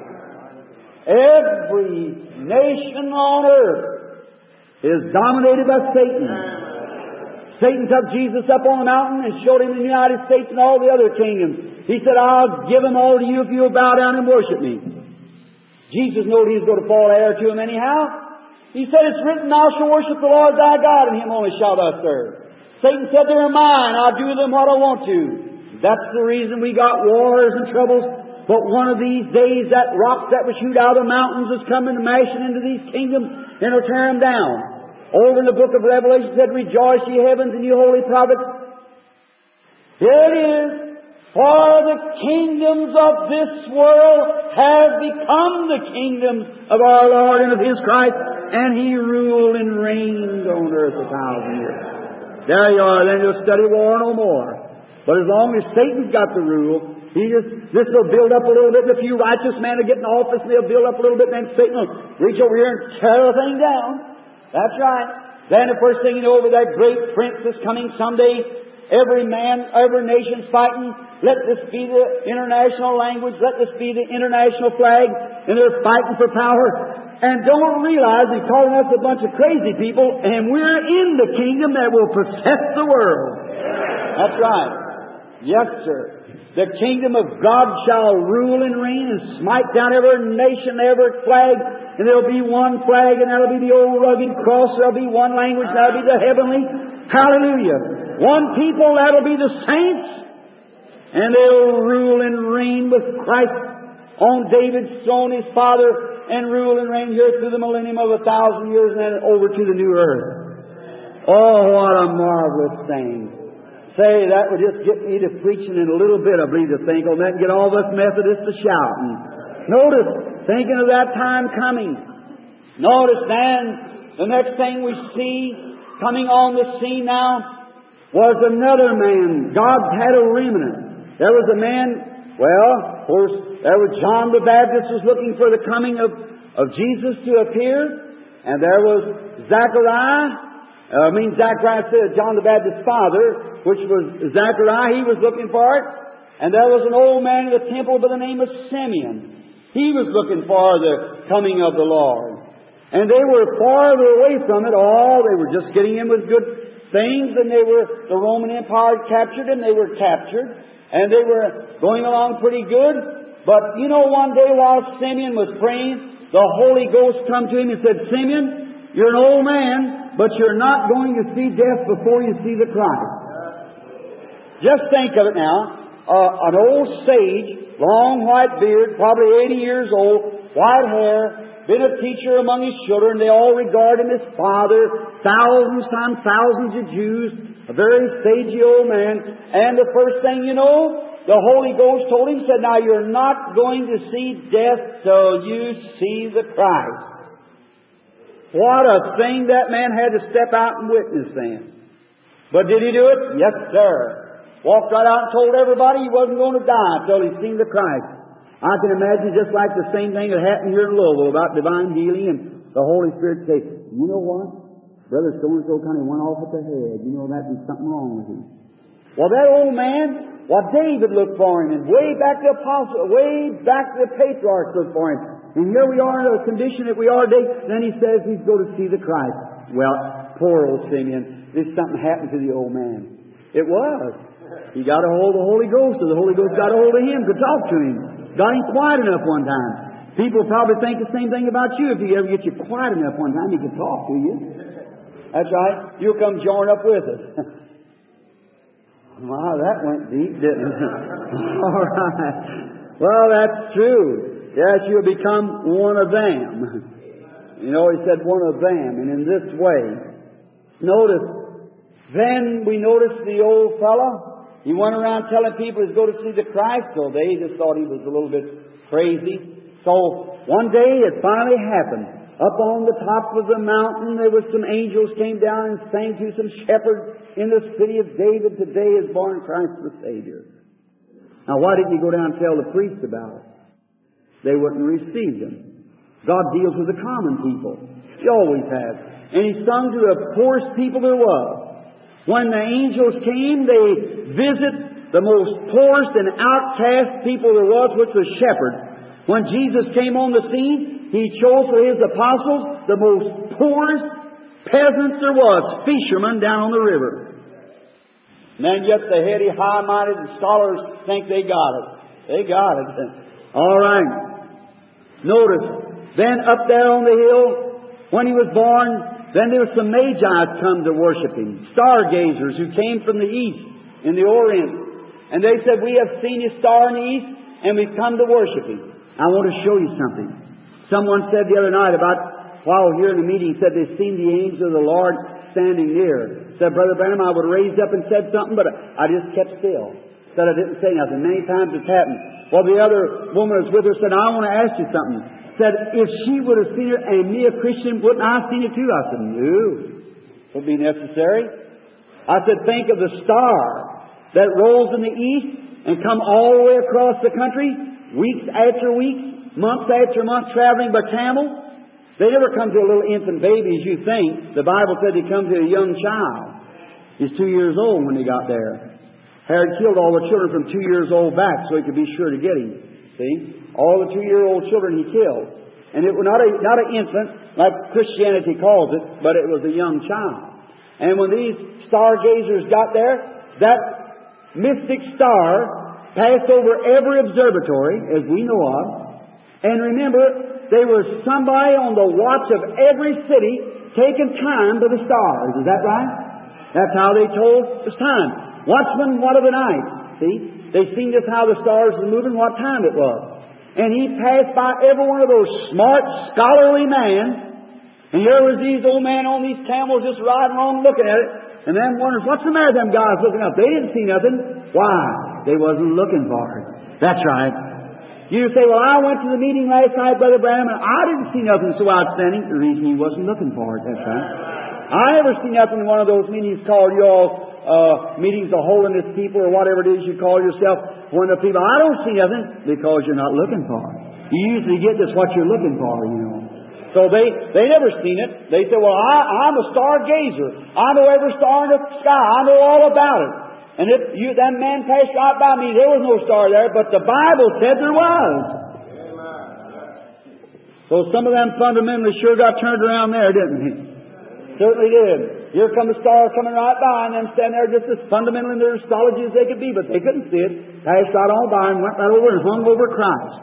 Every nation on earth is dominated by Satan. Satan took Jesus up on the mountain and showed him the United States and all the other kingdoms. He said, I'll give them all to you if you'll bow down and worship me. Jesus knew he was going to fall heir to him anyhow. He said, it's written, thou shalt worship the Lord thy God, and Him only shalt thou serve. Satan said, they're mine, I'll do them what I want to. That's the reason we got wars and troubles. But one of these days, that rock that was shoot out of the mountains is coming mashing into these kingdoms, and it'll tear them down. Over in the book of Revelation it said, rejoice ye heavens and you holy prophets. Here it is. For the kingdoms of this world have become the kingdoms of our Lord and of His Christ, and He ruled and reigned on earth 1,000 years. There you are, then you'll study war no more. But as long as Satan's got the rule, this will build up a little bit, and a few righteous men will get in office, and they'll build up a little bit, and then Satan will reach over here and tear the thing down. That's right. Then the first thing you know, over that great prince is coming someday. Every man, every nation's fighting. Let this be the international language. Let this be the international flag. And they're fighting for power. And don't realize He's calling us a bunch of crazy people, and we're in the kingdom that will possess the world. That's right. Yes, sir. The kingdom of God shall rule and reign and smite down every nation, every flag. And there'll be one flag, and that'll be the old rugged cross. There'll be one language, and that'll be the heavenly. Hallelujah. One people, that'll be the saints. And they'll rule and reign with Christ on David's throne, his father, and rule and reign here through the millennium of 1,000 years, and then over to the new earth. Oh, what a marvelous thing. Say, that would just get me to preaching in a little bit, I believe, to think on that and get all of us Methodists to shouting. Notice, thinking of that time coming. Notice then, the next thing we see coming on the scene now was another man. God had a remnant. There was a man, well, of course, there was John the Baptist was looking for the coming of Jesus to appear. And there was Zachariah. Zachariah said John the Baptist's father, which was Zachariah. He was looking for it. And there was an old man in the temple by the name of Simeon. He was looking for the coming of the Lord. And they were farther away from it all. They were just getting in with good things, and the Roman Empire had captured them. They were captured, and they were going along pretty good. But you know, one day while Simeon was praying, the Holy Ghost come to him and said, Simeon, you're an old man, but you're not going to see death before you see the Christ. Just think of it now. An old sage, long white beard, probably 80 years old, white hair, been a teacher among his children. They all regard him as father. Thousands of Jews, a very sagey old man. And the first thing you know, the Holy Ghost told him, said, now you're not going to see death till you see the Christ. What a thing that man had to step out and witness then. But did he do it? Yes, sir. Walked right out and told everybody he wasn't going to die until he'd seen the Christ. I can imagine just like the same thing that happened here in Louisville about divine healing, and the Holy Spirit say, you know what? Brother so-and-so kind of went off at the head. You know, there's something wrong with him. Well, that old man, David looked for him, and way back the apostle, way back the patriarchs looked for him. And here we are in the condition that we are today. Then he says he's going to see the Christ. Well, poor old Simeon, something happened to the old man. It was. He got a hold of the Holy Ghost, or the Holy Ghost got a hold of him, could talk to him. Got him quiet enough one time. People probably think the same thing about you. If he ever gets you quiet enough one time, he can talk to you. That's right. You'll come join up with us. Wow, that went deep, didn't it? All right. Well, that's true. Yes, you'll become one of them. You know, he said one of them. And in this way, then we noticed the old fellow. He went around telling people he's going to see the Christ. So they just thought he was a little bit crazy. So one day it finally happened. Up on the top of the mountain, there were some angels came down and sang to some shepherds in the city of David. Today is born Christ the Savior. Now, why didn't you go down and tell the priests about it? They wouldn't receive them. God deals with the common people. He always has. And He sung to the poorest people there was. When the angels came, they visit the most poorest and outcast people there was, which was shepherds. When Jesus came on the scene, He chose for His apostles the most poorest peasants there was, fishermen down on the river. And yet the heady, high-minded scholars think they got it. They got it. All right. Notice, then up there on the hill, when He was born, then there were some Magi come to worship Him, stargazers who came from the east in the Orient. And they said, we have seen His star in the east, and we've come to worship Him. I want to show you something. Someone said the other night while here in the meeting, said they've seen the angel of the Lord standing near. Said, Brother Branham, I would have raised up and said something, but I just kept still. Said I didn't say nothing. Many times it's happened. Well, the other woman was with her said, I want to ask you something. Said, if she would have seen it and me a Christian, wouldn't I have seen it too? I said, no. Would be necessary. I said, think of the star that rolls in the east and come all the way across the country, weeks after weeks, months after months, traveling by camel. They never come to a little infant baby as you think. The Bible said they come to a young child. He's 2 years old when they got there. Herod killed all the children from 2 years old back so he could be sure to get him. See? All the 2-year-old children he killed. And it was not an infant like Christianity calls it, but it was a young child. And when these stargazers got there, that mystic star passed over every observatory, as we know of. And remember, there was somebody on the watch of every city taking time by the stars. Is that right? That's how they told the time. Watchman, what of the night? See? They seen just how the stars were moving, what time it was. And he passed by every one of those smart, scholarly men. And here was these old men on these camels just riding along looking at it. And then wonders, what's the matter with them guys looking up? They didn't see nothing. Why? They wasn't looking for it. That's right. You say, well, I went to the meeting last night, Brother Branham, and I didn't see nothing so outstanding. The reason he wasn't looking for it, that's right. I never see nothing in one of those meetings called meetings of holiness people or whatever it is you call yourself. One of the people, I don't see nothing because you're not looking for it. You usually get just what you're looking for, you know. So they never seen it. They say, well, I'm a stargazer. I know every star in the sky. I know all about it. And if that man passed right by me, there was no star there, but the Bible said there was. So some of them fundamentalists sure got turned around there, didn't they? Certainly did. Here come a star coming right by, and them standing there just as fundamental in their astrology as they could be, but they couldn't see it. Passed right on by and went right over and hung over Christ.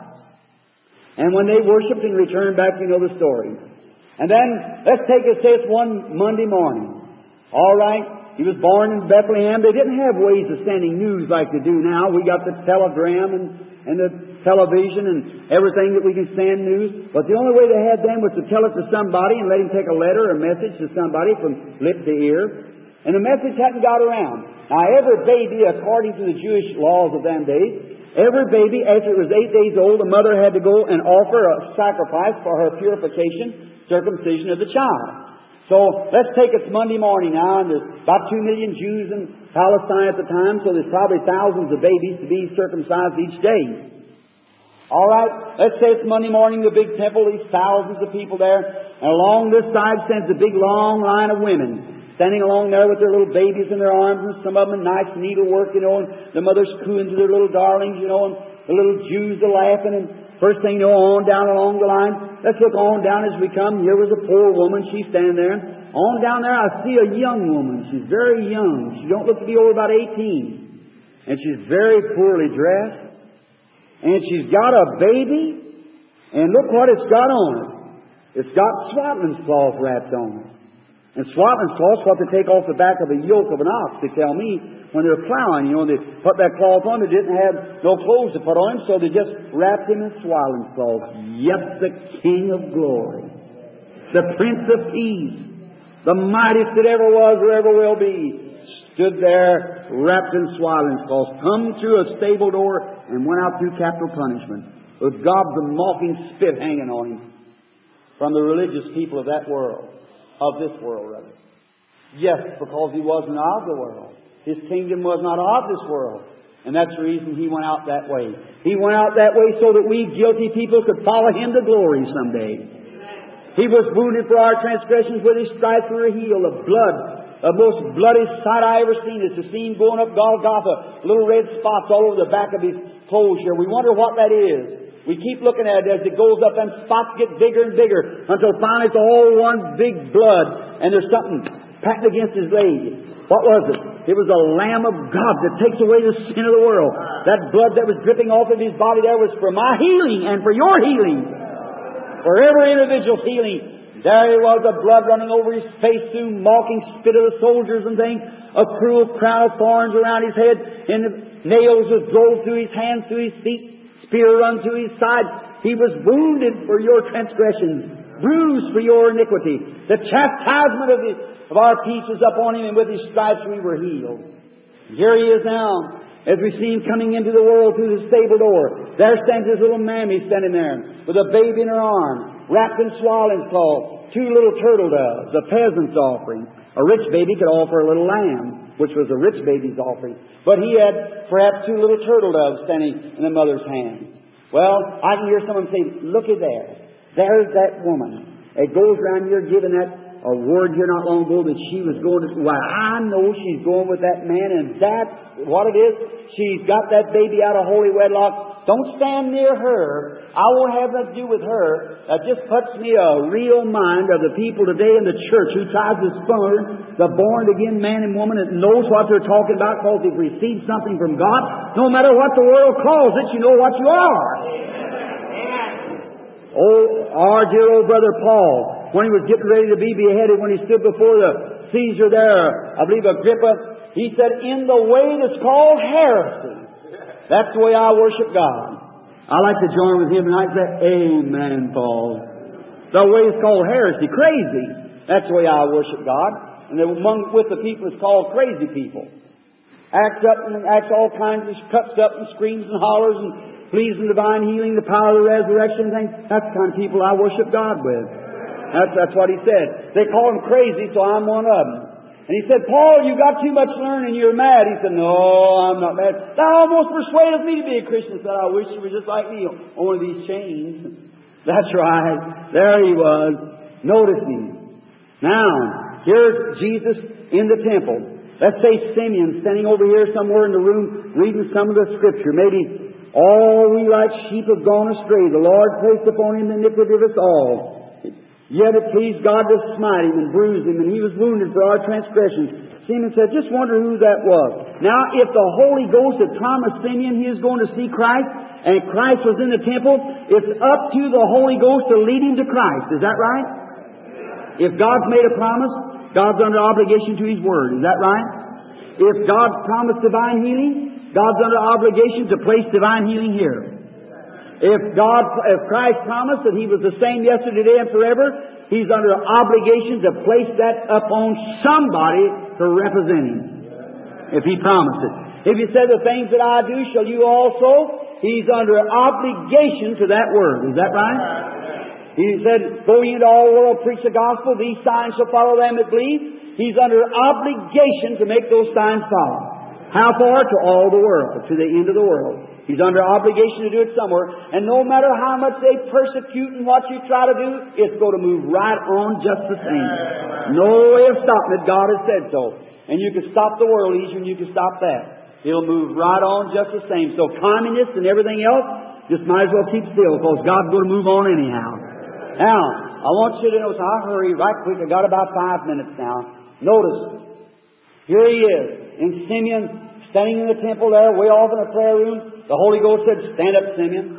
And when they worshipped and returned back, you know the story. And then, let's take it, say it's one Monday morning. All right. He was born in Bethlehem. They didn't have ways of sending news like they do now. We got the telegram and the television and everything that we can send news. But the only way they had then was to tell it to somebody and let him take a letter or message to somebody from lip to ear. And the message hadn't got around. Now, every baby, according to the Jewish laws of them days, every baby, after it was 8 days old, the mother had to go and offer a sacrifice for her purification, circumcision of the child. So let's take it Monday morning now, and there's about 2 million Jews in Palestine at the time, so there's probably thousands of babies to be circumcised each day. All right, let's say it's Monday morning, the big temple, these thousands of people there, and along this side stands a big long line of women, standing along there with their little babies in their arms, and some of them in nice needlework, you know, and the mothers cooing to their little darlings, you know, and the little Jews are laughing, and first thing you know, on down along the line. Let's look on down as we come. Here was a poor woman. She's standing there. On down there, I see a young woman. She's very young. She don't look to be over about 18. And she's very poorly dressed. And she's got a baby. And look what it's got on it. It's got swaddling cloth wrapped on it. And swaddling cloth's what they take off the back of the yoke of an ox, they tell me, when they're plowing. You know, they put that cloth on. They didn't have no clothes to put on him, so they just wrapped him in swaddling cloth. Yes, the King of glory, the Prince of Peace, the mightiest that ever was or ever will be, stood there wrapped in swaddling cloth, come through a stable door and went out through capital punishment, with gobs of mocking spit hanging on him from the religious people of that world. Of this world, rather. Yes, because he wasn't of the world. His kingdom was not of this world. And that's the reason he went out that way. He went out that way so that we guilty people could follow him to glory someday. He was wounded for our transgressions, with his stripes we were healed. Of blood, the most bloody sight I ever seen is to see him going up Golgotha, little red spots all over the back of his clothes here. We wonder what that is. We keep looking at it as it goes up, and spots get bigger and bigger until finally it's all one big blood, and there's something patting against his leg. What was it? It was the Lamb of God that takes away the sin of the world. That blood that was dripping off of his body there was for my healing and for your healing. For every individual's healing. There he was, the blood running over his face through mocking spit of the soldiers and things, a cruel crown of thorns around his head, and the nails was drove through his hands, through his feet, spear run through his side. He was wounded for your transgressions, bruised for your iniquity. The chastisement of our peace was upon him, and with his stripes we were healed. Here he is now, as we see him coming into the world through the stable door. There stands his little mammy standing there, with a baby in her arm, wrapped in swaddling cloth, 2 little turtle doves, a peasant's offering. A rich baby could offer a little lamb, which was a rich baby's offering. But he had perhaps 2 little turtle doves standing in the mother's hand. Well, I can hear someone say, looky there. There's that woman. It goes around here giving that a word here not long ago that she was going to... Well, I know she's going with that man, and that's what it is. She's got that baby out of holy wedlock. Don't stand near her. I won't have nothing to do with her. That just puts me a real mind of the people today in the church who tries to spurn the born-again man and woman that knows what they're talking about because they've received something from God. No matter what the world calls it, you know what you are. Oh, our dear old brother Paul, when he was getting ready to be beheaded, when he stood before the Caesar there, I believe Agrippa, he said, in the way that's called heresy. That's the way I worship God. I like to join with him tonight and say, amen, Paul. The way it's called heresy, crazy. That's the way I worship God. And with the people it's called crazy people. Acts all kinds of cuts up and screams and hollers and pleads and divine healing, the power of the resurrection and things. That's the kind of people I worship God with. That's what he said. They call him crazy, so I'm one of them. And he said, Paul, you got too much learning, you're mad. He said, no, I'm not mad. That almost persuaded me to be a Christian. He said, I wish you were just like me on one of these chains. That's right. There he was. Notice him. Now, here's Jesus in the temple. Let's say Simeon standing over here somewhere in the room reading some of the Scripture. Maybe, all we like sheep have gone astray. The Lord placed upon him the iniquity of us all. Yet it pleased God to smite him and bruise him, and he was wounded for our transgressions. Simeon said, just wonder who that was. Now, if the Holy Ghost had promised Simeon he was going to see Christ, and Christ was in the temple, it's up to the Holy Ghost to lead him to Christ. Is that right? If God's made a promise, God's under obligation to His Word. Is that right? If God promised divine healing, God's under obligation to place divine healing here. If Christ promised that He was the same yesterday, today, and forever, He's under obligation to place that upon somebody to represent Him. If He promised it. If He said, the things that I do shall you also, He's under obligation to that word. Is that right? He said, go ye into all the world, preach the gospel, these signs shall follow them that believe. He's under obligation to make those signs follow. How far? To all the world, to the end of the world. He's under obligation to do it somewhere. And no matter how much they persecute and what you try to do, it's going to move right on just the same. No way of stopping it. God has said so. And you can stop the world easier than you can stop that. It'll move right on just the same. So communists and everything else, just might as well keep still because God's going to move on anyhow. Now, I want you to notice, I'll hurry right quick. I got about 5 minutes now. Notice, here he is in Simeon, standing in the temple there, way off in the prayer room. The Holy Ghost said, stand up, Simeon.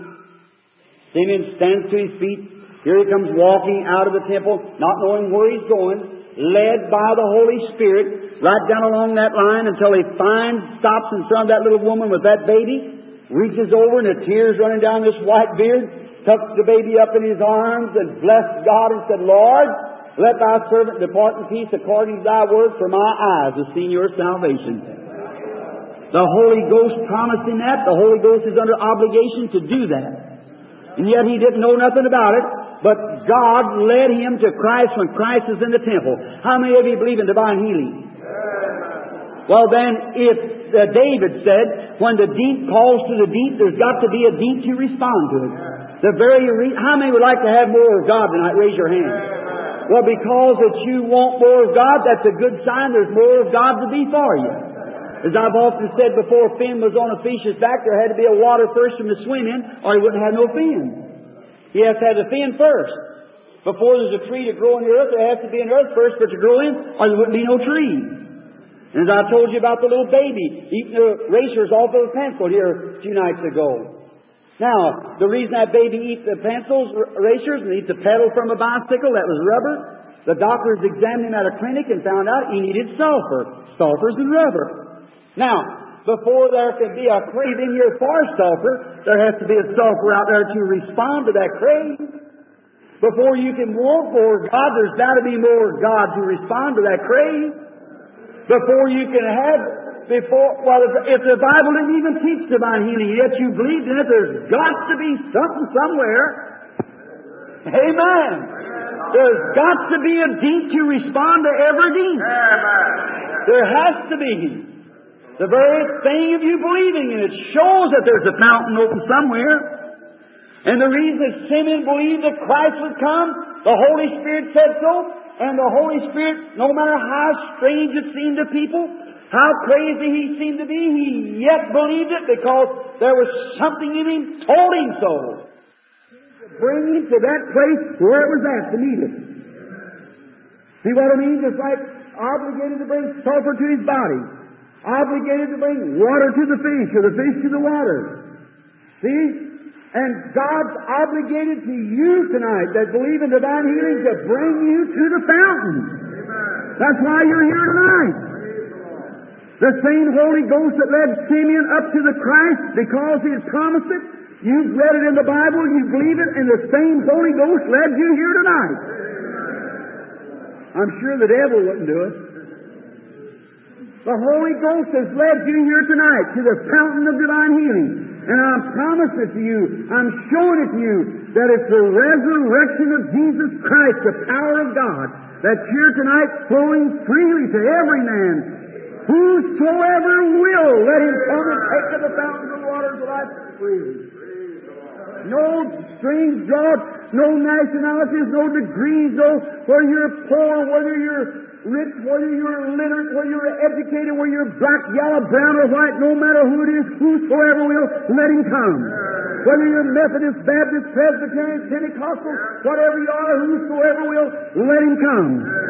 Simeon stands to his feet. Here he comes walking out of the temple, not knowing where he's going, led by the Holy Spirit, right down along that line until he stops in front of that little woman with that baby, reaches over and the tears running down this white beard, tucks the baby up in his arms and blessed God and said, Lord, let thy servant depart in peace according to thy word, for my eyes have seen your salvation. The Holy Ghost promised him that. The Holy Ghost is under obligation to do that. And yet he didn't know nothing about it. But God led him to Christ when Christ is in the temple. How many of you believe in divine healing? Well then, if David said, when the deep calls to the deep, there's got to be a deep to respond to it. How many would like to have more of God tonight? Raise your hand. Well, because that you want more of God, that's a good sign there's more of God to be for you. As I've often said before, Finn was on a fish's back, there had to be a water first from the swim in, or he wouldn't have no fin. He has to have the fin first. Before there's a tree to grow in the earth, there has to be an earth first for it to grow in, or there wouldn't be no tree. And as I told you about the little baby eating the racers off of a pencil here a few nights ago. Now, the reason that baby eats the pencils, erasers, and eats a pedal from a bicycle that was rubber, the doctors examined him at a clinic and found out he needed sulfur. Sulfur's in rubber. Now, before there can be a craving here for sulfur, there has to be a sulfur out there to respond to that craving. Before you can want more God, there's got to be more God to respond to that craving. Before you can have, if the Bible didn't even teach divine healing, yet you believed in it, there's got to be something somewhere. Amen. There's got to be a deed to respond to every deed. There has to be. The very thing of you believing in it shows that there's a fountain open somewhere. And the reason that Simeon believed that Christ would come, the Holy Spirit said so, and the Holy Spirit, no matter how strange it seemed to people, how crazy he seemed to be, he yet believed it because there was something in him told him so. Bring him to that place where it was at to meet it. See what I mean? Just like obligated to bring sulfur to his body, obligated to bring water to the fish, or the fish to the water. See? And God's obligated to you tonight that believe in divine healing to bring you to the fountain. That's why you're here tonight. The same Holy Ghost that led Simeon up to the Christ because He had promised it. You've read it in the Bible, you believe it, and the same Holy Ghost led you here tonight. I'm sure the devil wouldn't do it. The Holy Ghost has led you here tonight to the fountain of divine healing. And I'm promising it to you, I'm showing it to you, that it's the resurrection of Jesus Christ, the power of God, that's here tonight flowing freely to every man. Whosoever will, let him come and take to the fountain of the waters of life freely. No strings drawn, no nationalities, no degrees, no whether you're poor, whether you're rich, whether you're literate, whether you're educated, whether you're black, yellow, brown, or white, no matter who it is, whosoever will, let him come. Whether you're Methodist, Baptist, Presbyterian, Pentecostal, whatever you are, whosoever will, let him come.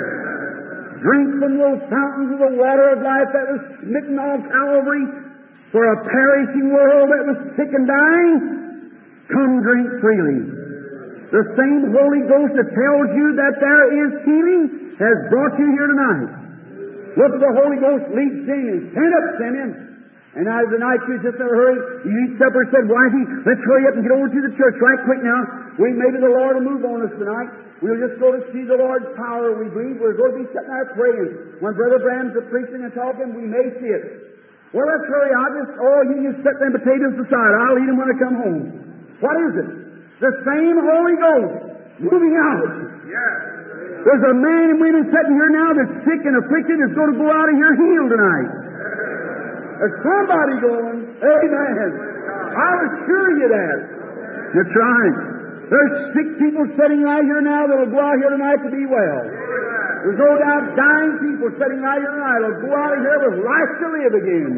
Drink from those fountains of the water of life that was smitten on Calvary for a perishing world that was sick and dying. Come drink freely. The same Holy Ghost that tells you that there is healing has brought you here tonight. Look at the Holy Ghost lead Simeon. Stand up, Simeon. And out of the night she was just in a hurry. You eat supper and said, Wifey, let's hurry up and get over to the church right quick now. Maybe the Lord will move on us tonight. We'll just go to see the Lord's power, we believe. We're going to be sitting there praying. When Brother Branham's preaching and talking, we may see it. Well, let's hurry. You just set them potatoes aside. I'll eat them when I come home. What is it? The same Holy Ghost moving out. Yes. There's a man and women sitting here now that's sick and afflicted that's going to go out of here healed tonight. There's somebody going. Amen. I'll assure you that. That's right. There's sick people sitting right here now that will go out here tonight to be well. There's no doubt dying people sitting right here tonight will go out of here with life to live again.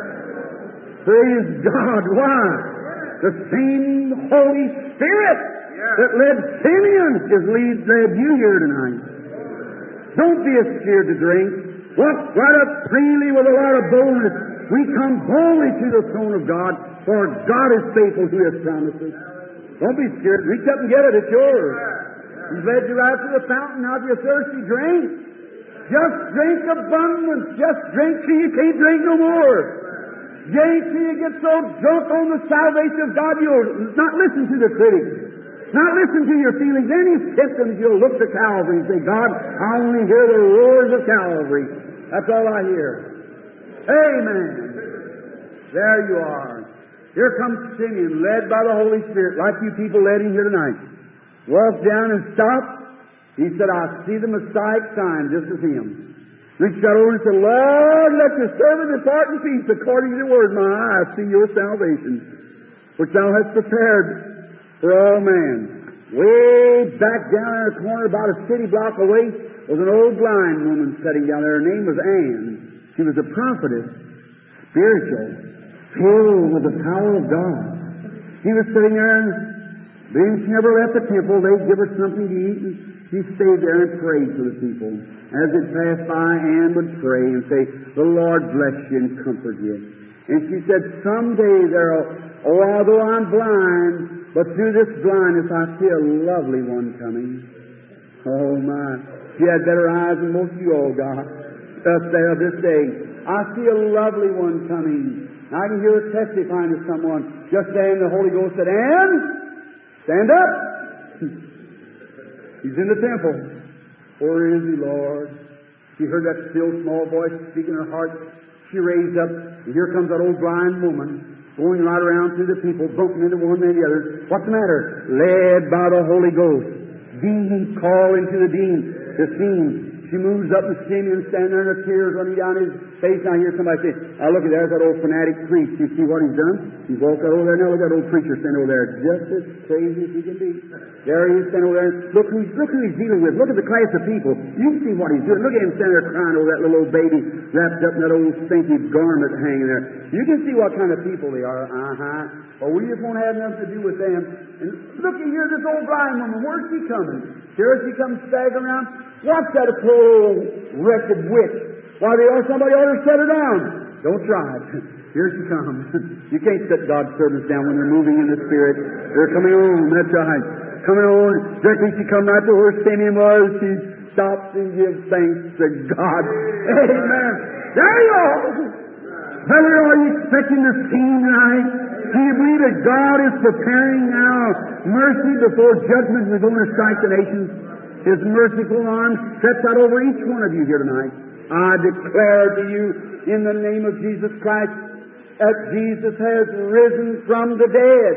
Praise God. Why? The same Holy Spirit that led Simeon led you here tonight. Don't be scared to drink. Walk right up freely with a lot of boldness. We come boldly to the throne of God, for God is faithful to His promises. Don't be scared. Reach up and get it. It's yours. He's led you right to the fountain. Now if you're thirsty, drink. Just drink abundance. Just drink till you can't drink no more. Yea, till you get so drunk on the salvation of God, you'll not listen to the critics, not listen to your feelings, any symptoms. You'll look to Calvary and say, God, I only hear the roars of Calvary. That's all I hear. Amen. There you are. Here comes Simeon, led by the Holy Spirit, like you people led him here tonight. Walked down and stopped. He said, I see the Messiah sign just as him. Reached out over and said, Lord, let your servant depart in peace according to your word. My eyes see your salvation, which thou hast prepared for all men. Way back down in a corner, about a city block away, was an old blind woman sitting down there. Her name was Anne. She was a prophetess, spiritual, filled with the power of God. She was sitting there, and she never left the temple. They'd give her something to eat, and she stayed there and prayed for the people. As it passed by, Anne would pray and say, the Lord bless you and comfort you. And she said, someday there'll Oh, although I'm blind, but through this blindness I see a lovely one coming. Oh, my. She had better eyes than most of you all got. This day. I see a lovely one coming. I can hear her testifying to someone. Just then the Holy Ghost said, Ann, stand up. He's in the temple. Where is he, Lord? She heard that still small voice speaking in her heart. She raised up, and here comes that old blind woman, going right around through the people, bumping into one and the other. What's the matter? Led by the Holy Ghost. Dean called into the scene. She moves up and Simeon standing there and the tears running down his face. And I hear somebody say, now look at there's that old fanatic priest. You see what he's done? He's walked out over there. Now look at that old preacher standing over there. Just as crazy as he can be. There he is standing over there. Look who he's dealing with. Look at the class of people. You can see what he's doing. Look at him standing there crying over that little old baby wrapped up in that old stinky garment hanging there. You can see what kind of people they are. Well, we just won't have nothing to do with them. And look at here, this old blind woman. Where's she coming? Here she comes staggering around. What's that poor wretched witch? Why, somebody ought to set her down. Don't try it. Here she comes. You can't set God's servants down when they're moving in the Spirit. They're coming on. That's right. Coming on. Directly she come right to where Simeon was. She stops and gives thanks to God. Amen. There you are. Brother, are you expecting the scene tonight? Do you believe that God is preparing now mercy before judgment is going to strike the nations? His merciful arms stretched out over each one of you here tonight. I declare to you in the name of Jesus Christ that Jesus has risen from the dead.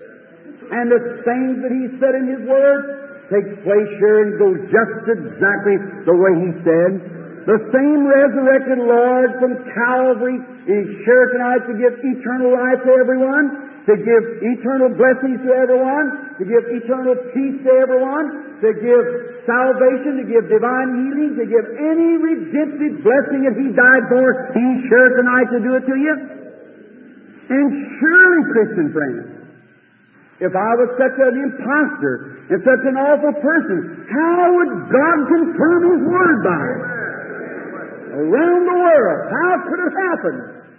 And the things that He said in His Word takes place here and goes just exactly the way He said. The same resurrected Lord from Calvary is here tonight to give eternal life to everyone, to give eternal blessings to everyone, to give eternal peace to everyone, to give salvation, to give divine healing, to give any redemptive blessing that He died for. He's here tonight to do it to you. And surely, Christian friends, if I was such an impostor and such an awful person, how would God confirm His Word by it? Around the world, how could it happen?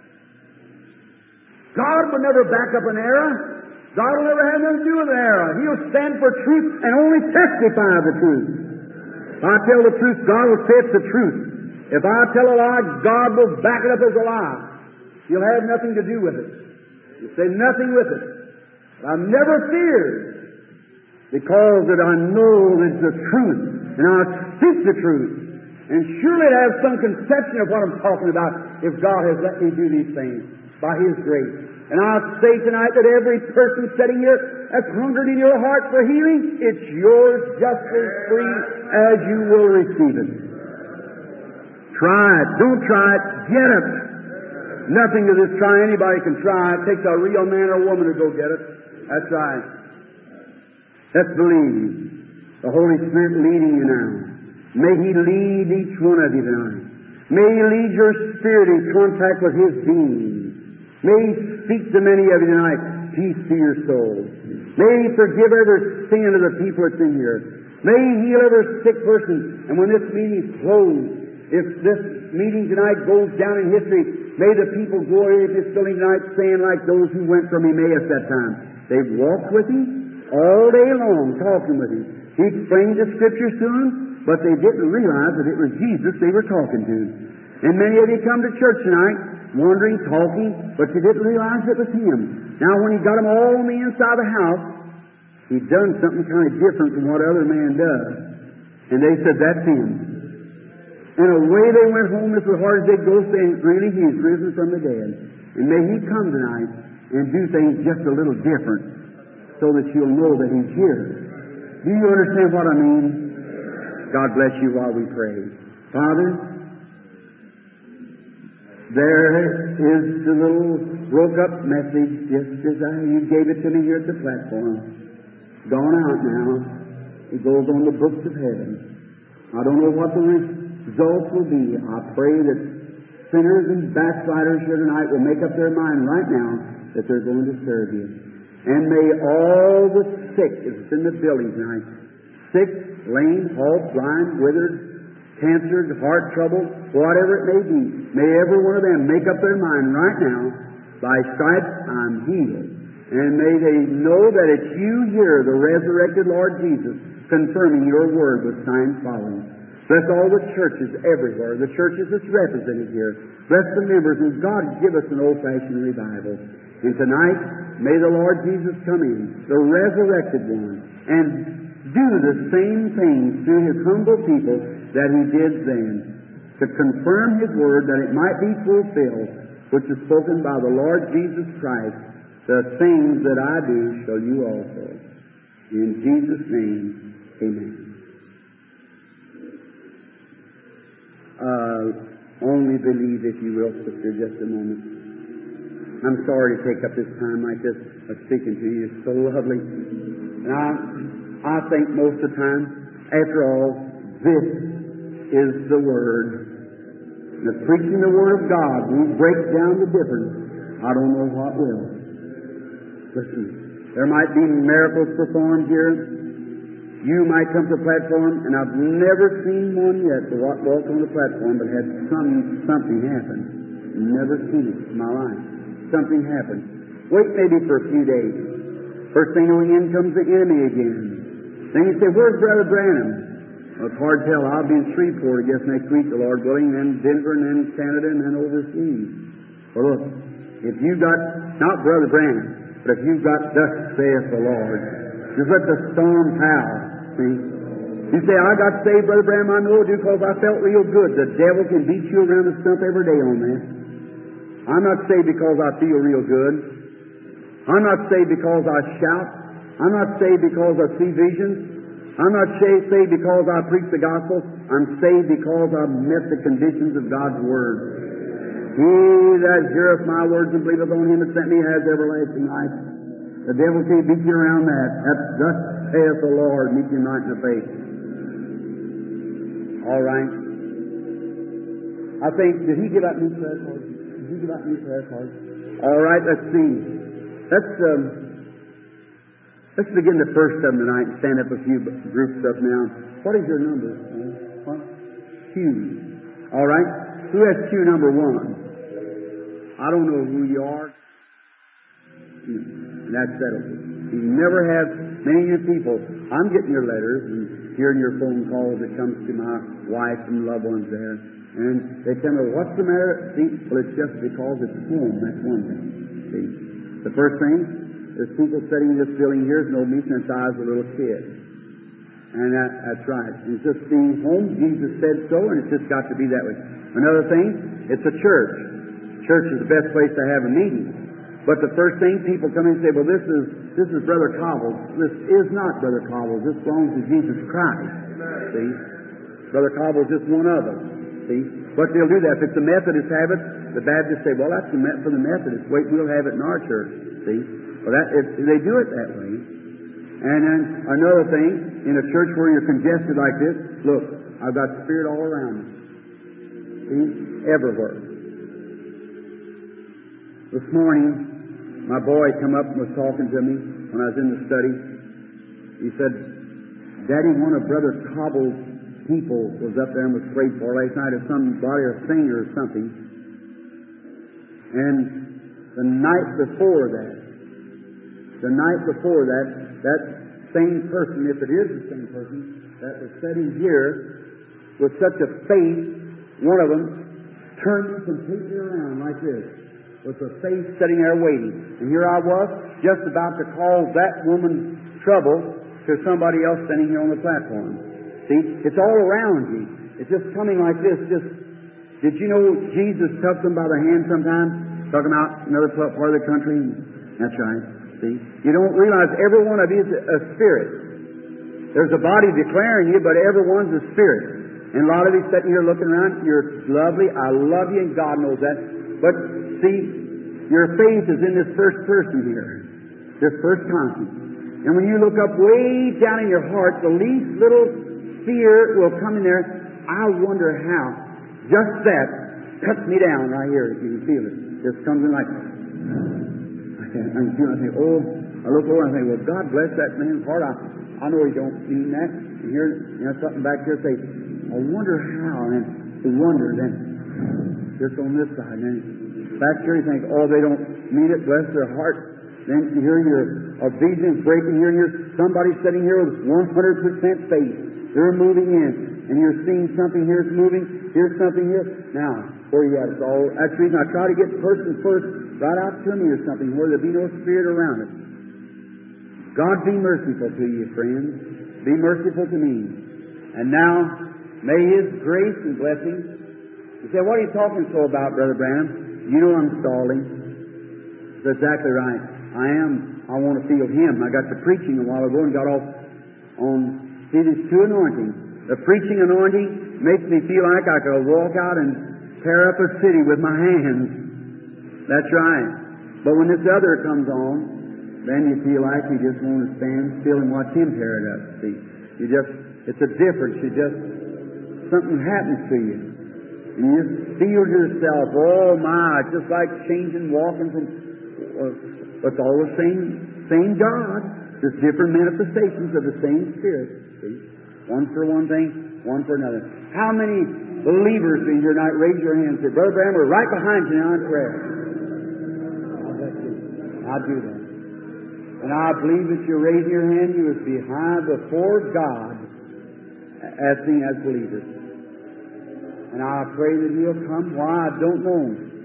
God would never back up an error. God will never have nothing to do with an error. He'll stand for truth and only testify of the truth. If I tell the truth, God will say it's the truth. If I tell a lie, God will back it up as a lie. He'll have nothing to do with it. He'll say nothing with it. But I'm never feared because that I know it's the truth and I speak the truth. And surely I have some conception of what I'm talking about if God has let me do these things by His grace. And I say tonight that every person sitting here that's hungered in your heart for healing, it's yours just as free as you will receive it. Try it. Don't try it. Get it. Nothing to this try. Anybody can try it. It takes a real man or woman to go get it. That's right. Let's believe. The Holy Spirit leading you now. May He lead each one of you tonight. May He lead your spirit in contact with His being. May He speak to many of you tonight. Peace to your soul. May He forgive every sin of the people that's in here. May He heal every sick person. And when this meeting's closed, if this meeting tonight goes down in history, may the people go away this building tonight saying like those who went from Emmaus that time. They walked with Him all day long, talking with Him. He explained the Scriptures to them, but they didn't realize that it was Jesus they were talking to. And many of you come to church tonight, wandering, talking, but you didn't realize it was Him. Now, when He got them all on the inside of the house, He'd done something kind of different from what other man does. And they said, that's Him. And away they went home as hard as they'd go, saying, really, He's risen from the dead. And may He come tonight and do things just a little different so that you'll know that He's here. Do you understand what I mean? God bless you while we pray. Father, there is the little broke-up message just as you gave it to me here at the platform. Gone out now. It goes on the books of heaven. I don't know what the results will be. I pray that sinners and backsliders here tonight will make up their mind right now that they're going to serve you. And may all the sick that's in the building tonight, sick, lame, halt, blind, withered, cancer, heart trouble, whatever it may be, may every one of them make up their mind right now, by stripes I'm healed. And may they know that it's you here, the resurrected Lord Jesus, confirming your word with signs following. Bless all the churches everywhere, the churches that's represented here. Bless the members, and God give us an old-fashioned revival. And tonight, may the Lord Jesus come in, the resurrected one, and do the same things through His humble people that He did then, to confirm His word that it might be fulfilled, which is spoken by the Lord Jesus Christ. The things that I do shall you also. In Jesus' name, amen. Only believe, if you will, sister, just a moment. I'm sorry to take up this time like this of speaking to you. It's so lovely. And I think most of the time, after all, this is the Word. The preaching the Word of God will break down the difference. I don't know what will. Listen, there might be miracles performed here. You might come to the platform, and I've never seen one yet to walk on the platform but had something happen. Never seen it in my life. Something happened. Wait maybe for a few days. First thing on in comes the enemy again. Then you say, where's Brother Branham? Well, it's hard to tell. I'll be in Shreveport, I guess, next week, the Lord willing, then Denver, and then Canada, and then overseas. Well, look, if you've got, not Brother Branham, but if you've got thus saith the Lord, just let the storm howl. See? You say, I got saved, Brother Branham, I know it because I felt real good. The devil can beat you around the stump every day on that. I'm not saved because I feel real good. I'm not saved because I shout. I'm not saved because I see visions. I'm not saved because I preach the gospel. I'm saved because I've met the conditions of God's Word. He that heareth my words and believeth on Him that sent me has everlasting life. The devil can't beat you around that. That's thus saith the Lord, meet him right in the face. All right. I think, did he give out new prayer cards? Did he give out new prayer cards? All right, let's see. Let's begin the first of them tonight and stand up a few groups up now. What is your number? What? Q. All right. Who has Q number 1? I don't know who you are. And that settles it. You never have many of you people. I'm getting your letters and hearing your phone calls that comes to my wife and loved ones there. And they tell me, what's the matter? See, well, it's just because it's home. That's one thing. See, the first thing, there's people sitting in this building here who know me since I was a little kid. And that's right. It's just being home. Jesus said so, and it's just got to be that way. Another thing, it's a church. Church is the best place to have a meeting. But the first thing, people come in and say, well, this is Brother Cobbles. This is not Brother Cobbles. This belongs to Jesus Christ. See? Brother Cobbles is just one of them. See? But they'll do that. If it's a Methodist habit, the Baptists say, well, that's for the Methodists. Wait, we'll have it in our church. See? Well, they do it that way. And then another thing, in a church where you're congested like this, look, I've got Spirit all around me. See? Everywhere. This morning, my boy come up and was talking to me when I was in the study. He said, Daddy, one of Brother Cobble's people was up there and was prayed for last night, or somebody, a singer or something. And the night before that, that same person, if it is the same person, that was sitting here with such a face, one of them turned completely around like this, with a face sitting there waiting. And here I was, just about to cause that woman trouble to somebody else standing here on the platform. See, it's all around you. It's just coming like this. Did you know Jesus touched them by the hand sometimes? Talking about another part of the country? That's right. See, you don't realize every one of you is a spirit. There's a body declaring you, but everyone's a spirit. And a lot of you sitting here looking around, you're lovely, I love you, and God knows that. But see, your faith is in this first person here, this first conscience. And when you look up way down in your heart, the least little fear will come in there. I wonder how. Just that cuts me down right here, if you can feel it. Just comes in like, I think, oh, I look over and I think, well, God bless that man's heart. I know he don't mean that. And here, something back here say, I wonder how, and the wonder, then just on this side, and then back here you think, oh, they don't mean it, bless their heart. Then here a vision is breaking here, and here's somebody sitting here with 100% faith. They're moving in, and you're seeing something here's moving, here's something here. Now, where you at? That's the reason I try to get the person first right out to me or something, where there be no spirit around it. God be merciful to you, friends. Be merciful to me. And now, may His grace and blessing. You say, what are you talking so about, Brother Branham? You know I'm stalling. That's exactly right. I want to feel Him. I got to preaching a while ago and got off on, see, these two anointings. The preaching anointing makes me feel like I could walk out and tear up a city with my hands. That's right. But when this other comes on, then you feel like you just want to stand still and watch Him tear it up. See, it's a difference. Something happens to you. And you just feel yourself, oh my, it's just like changing, walking from, but it's all the same God. There's different manifestations of the same Spirit. See? One for one thing, one for another. How many believers in here tonight, raise your hands and say, Brother Branham, we're right behind you now in prayer. I'll let you. I'll do that. And I believe that you're raising your hand, you was behind before God, asking as believers. And I pray that He'll come. Why? I don't know.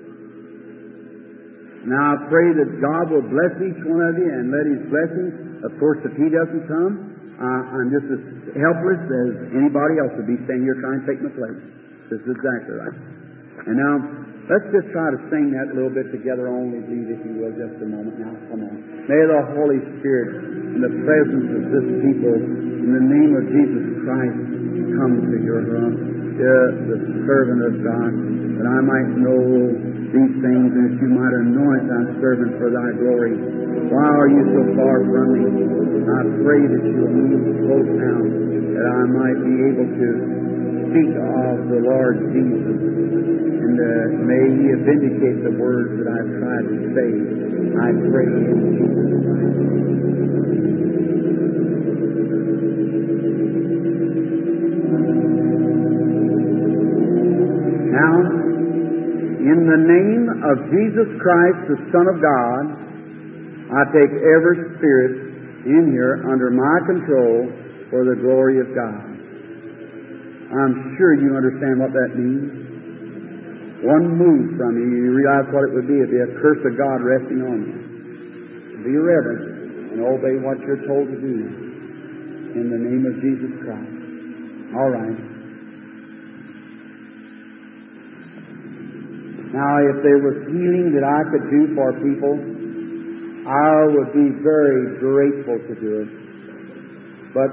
Now I pray that God will bless each one of you and let His blessings. Of course, if He doesn't come, I'm just as helpless as anybody else would be standing here trying to take my place. This is exactly right. And now, let's just try to sing that a little bit together only, please, if you will, just a moment now. Come on. May the Holy Spirit, in the presence of this people, in the name of Jesus Christ, come to your home, the servant of God, that I might know these things, and that you might anoint thy servant for thy glory. Why are you so far from me? I pray that you will move close now, that I might be able to speak of the Lord Jesus, and may He vindicate the words that I've tried to say. I pray in Jesus' name. Now, in the name of Jesus Christ, the Son of God, I take every spirit in here under my control for the glory of God. I'm sure you understand what that means. One move from you realize what it would be. It would be a curse of God resting on you. Be reverent and obey what you're told to do in the name of Jesus Christ. All right. Now, if there was healing that I could do for people, I would be very grateful to do it. But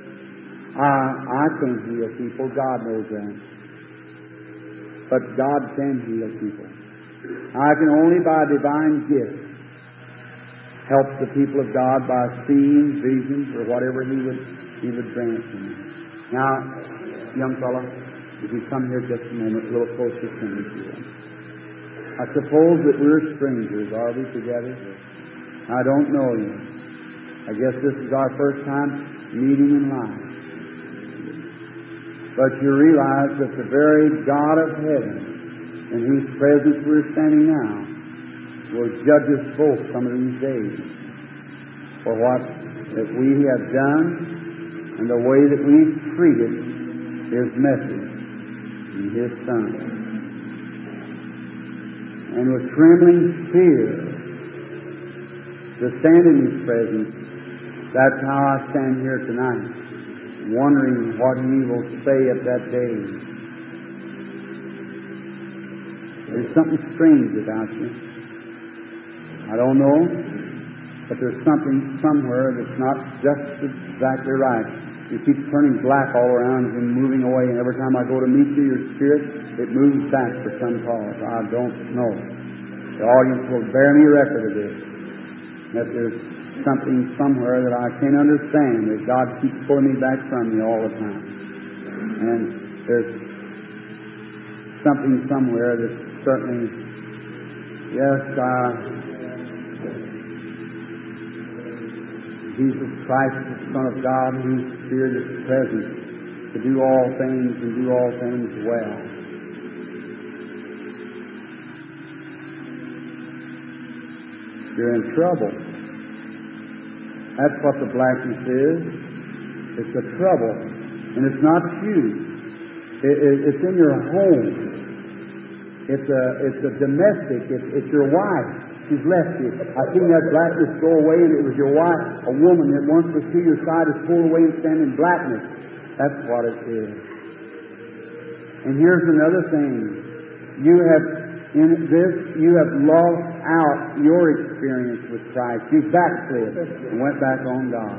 I can't heal people. God knows that. But God can heal people. I can only by divine gift help the people of God by seeing visions or whatever He would grant to me. Now, young fella, if you come here just a moment, a little closer to me, if you will. I suppose that we're strangers, are we, together? I don't know you. I guess this is our first time meeting in life. But you realize that the very God of heaven, in whose presence we're standing now, will judge us both some of these days for what that we have done and the way that we've treated His message and His Son. And with trembling fear to stand in His presence, that's how I stand here tonight, wondering what He will say at that day. There's something strange about you. I don't know, but there's something somewhere that's not just exactly right. You keep turning black all around and moving away, and every time I go to meet you, your spirit, it moves back for some cause. I don't know. The audience will bear me record of this, that there's something somewhere that I can't understand, that God keeps pulling me back from you all the time. And there's something somewhere that certainly, yes, Jesus Christ, the Son of God, whose Spirit is present to do all things and do all things well. You're in trouble. That's what the blackness is. It's a trouble. And it's not you. It's in your home. It's a domestic. It's your wife. She's left you. I seen that blackness go away, and it was your wife, a woman that once was to your side, is pulled away and stand in blackness. That's what it is. And here's another thing. You have lost out your experience with Christ. You've backslid and went back on God.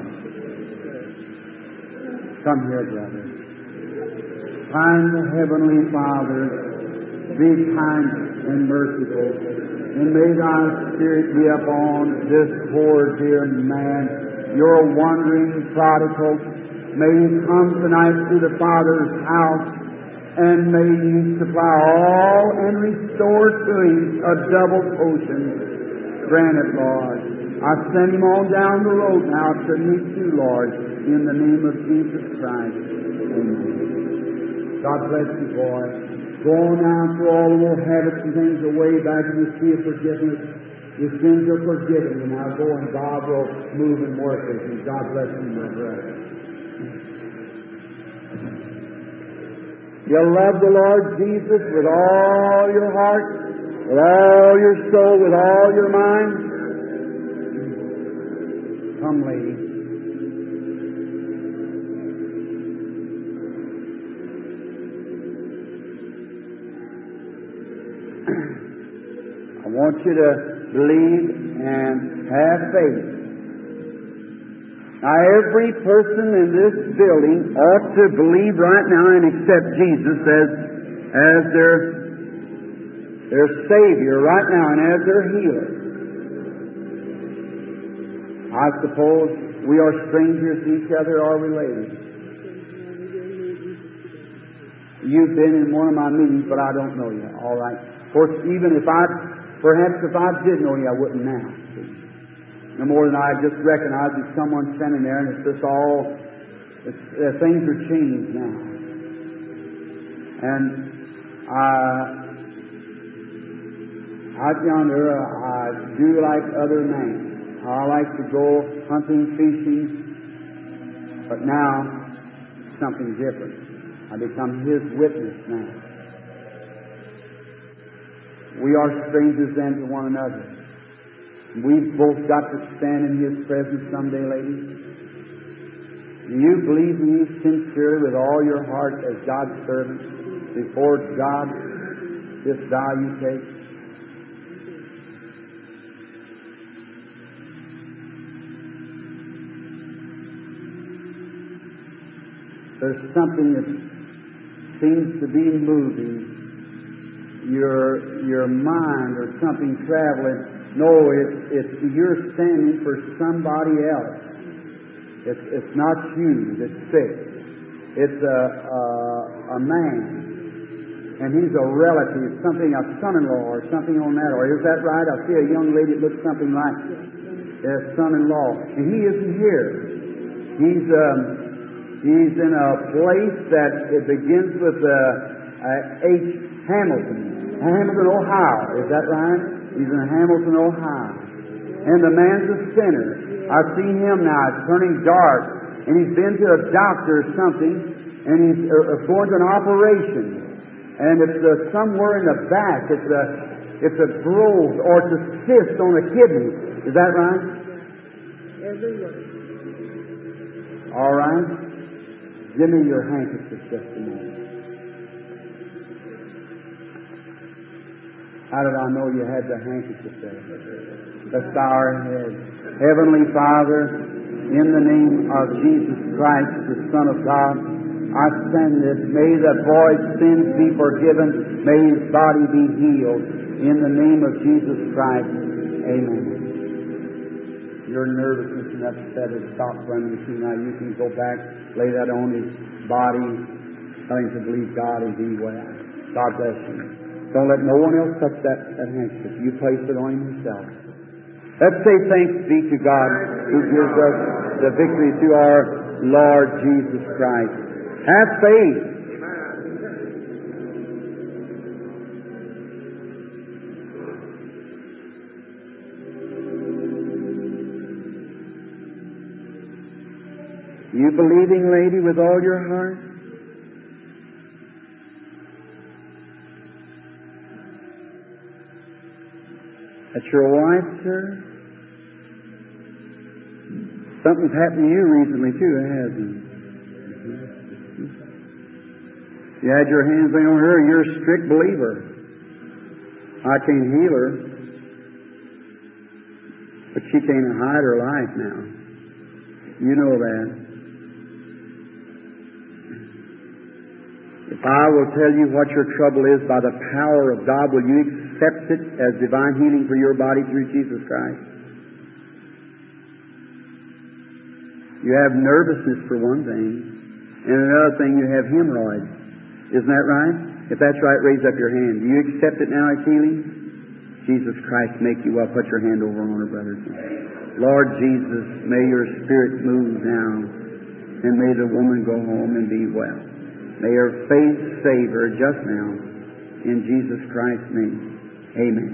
Come here, brother. Kind Heavenly Father, be kind and merciful, and may Thy Spirit be upon this poor dear man, your wandering prodigal. May he come tonight to the Father's house, and may you supply all and restore to him a double portion. Grant it, Lord. I send him on down the road now to meet you, Lord, in the name of Jesus Christ. Amen. God bless you, boy. Go on now, throw all the old habits and things away back in the sea of forgiveness. Your sins are forgiven, and now go and God will move and work with you. God bless you, my brother. You love the Lord Jesus with all your heart, with all your soul, with all your mind. Come, lady. I want you to believe and have faith. Now, every person in this building ought to believe right now and accept Jesus as their Savior right now and as their healer. I suppose we are strangers to each other or related. You've been in one of my meetings, but I don't know you. All right. Of course, perhaps if I did know you, I wouldn't now. No more than I just recognize that someone standing there, and it's just all, things are changed now. And out yonder, I do like other men. I like to go hunting, fishing, but now something different. I become His witness now. We are strangers then to one another. We've both got to stand in His presence someday, ladies. Do you believe me sincerely with all your heart as God's servant before God this vow you take? There's something that seems to be moving your mind or something traveling. No, it's you're standing for somebody else. It's not you that's sick. It's a man, and he's a relative, a son-in-law or something on that. Or is that right? I see a young lady that looks something like their son-in-law, and he isn't here. He's in a place that it begins with H. Hamilton, Ohio. Is that right? He's in Hamilton, Ohio. And the man's a sinner. I've seen him now. It's turning dark. And he's been to a doctor or something, and he's going to an operation. And it's somewhere in the back. It's a growth or it's a cyst on a kidney. Is that right? Everywhere. All right. Give me your handkerchief just a moment. How did I know you had the handkerchief there? Let's bow our heads. Heavenly Father, in the name of Jesus Christ, the Son of God, I send this. May the boy's sins be forgiven. May his body be healed. In the name of Jesus Christ. Amen. Your nervousness and upset has stopped running you now. You can go back, lay that on his body, tell him to believe God and be well. God bless you. Don't let no one else touch that handkerchief. You place it on him himself. Let's say thanks be to God who gives us the victory through our Lord Jesus Christ. Have faith. You believing, lady, with all your heart? That's your wife, sir? Something's happened to you recently, too, hasn't it? You had your hands laid on her, you're a strict believer. I can't heal her, but she can't hide her life now. You know that. If I will tell you what your trouble is by the power of God, will you accept it as divine healing for your body through Jesus Christ? You have nervousness for one thing, and another thing, you have hemorrhoids. Isn't that right? If that's right, raise up your hand. Do you accept it now as healing? Jesus Christ make you well. Put your hand over on her, brothers. Lord Jesus, may your Spirit move now, and may the woman go home and be well. May her faith save her just now. In Jesus Christ's name. Amen.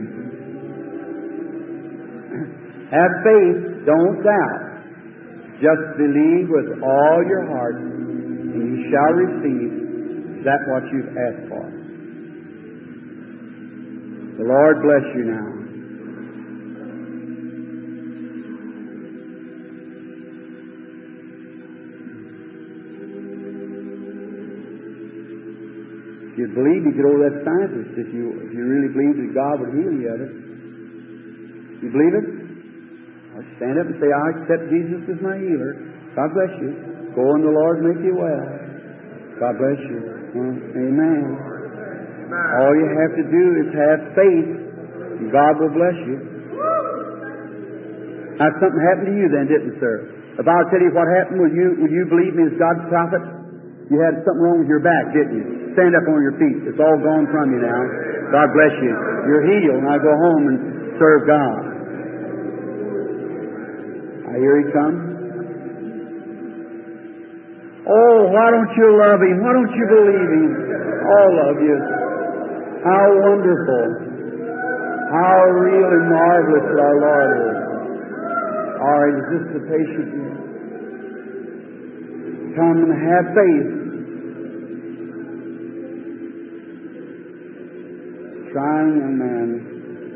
Have faith, don't doubt. Just believe with all your heart, and you shall receive that what you've asked for. The Lord bless you now. If you believe, you could order that scientist if you really believe that God would heal you of it. You believe it? Or stand up and say, I accept Jesus as my healer. God bless you. Go and the Lord make you well. God bless you. Amen. All you have to do is have faith, and God will bless you. Now, something happened to you then, didn't it, sir? If I'll tell you what happened, will you believe me as God's prophet? You had something wrong with your back, didn't you? Stand up on your feet. It's all gone from you now. God bless you. You're healed. Now go home and serve God. Here he comes. Oh, why don't you love him? Why don't you believe him? All of you. How wonderful. How real and marvelous that our Lord is. All right, is this the patient? Come and have faith. Trying young man.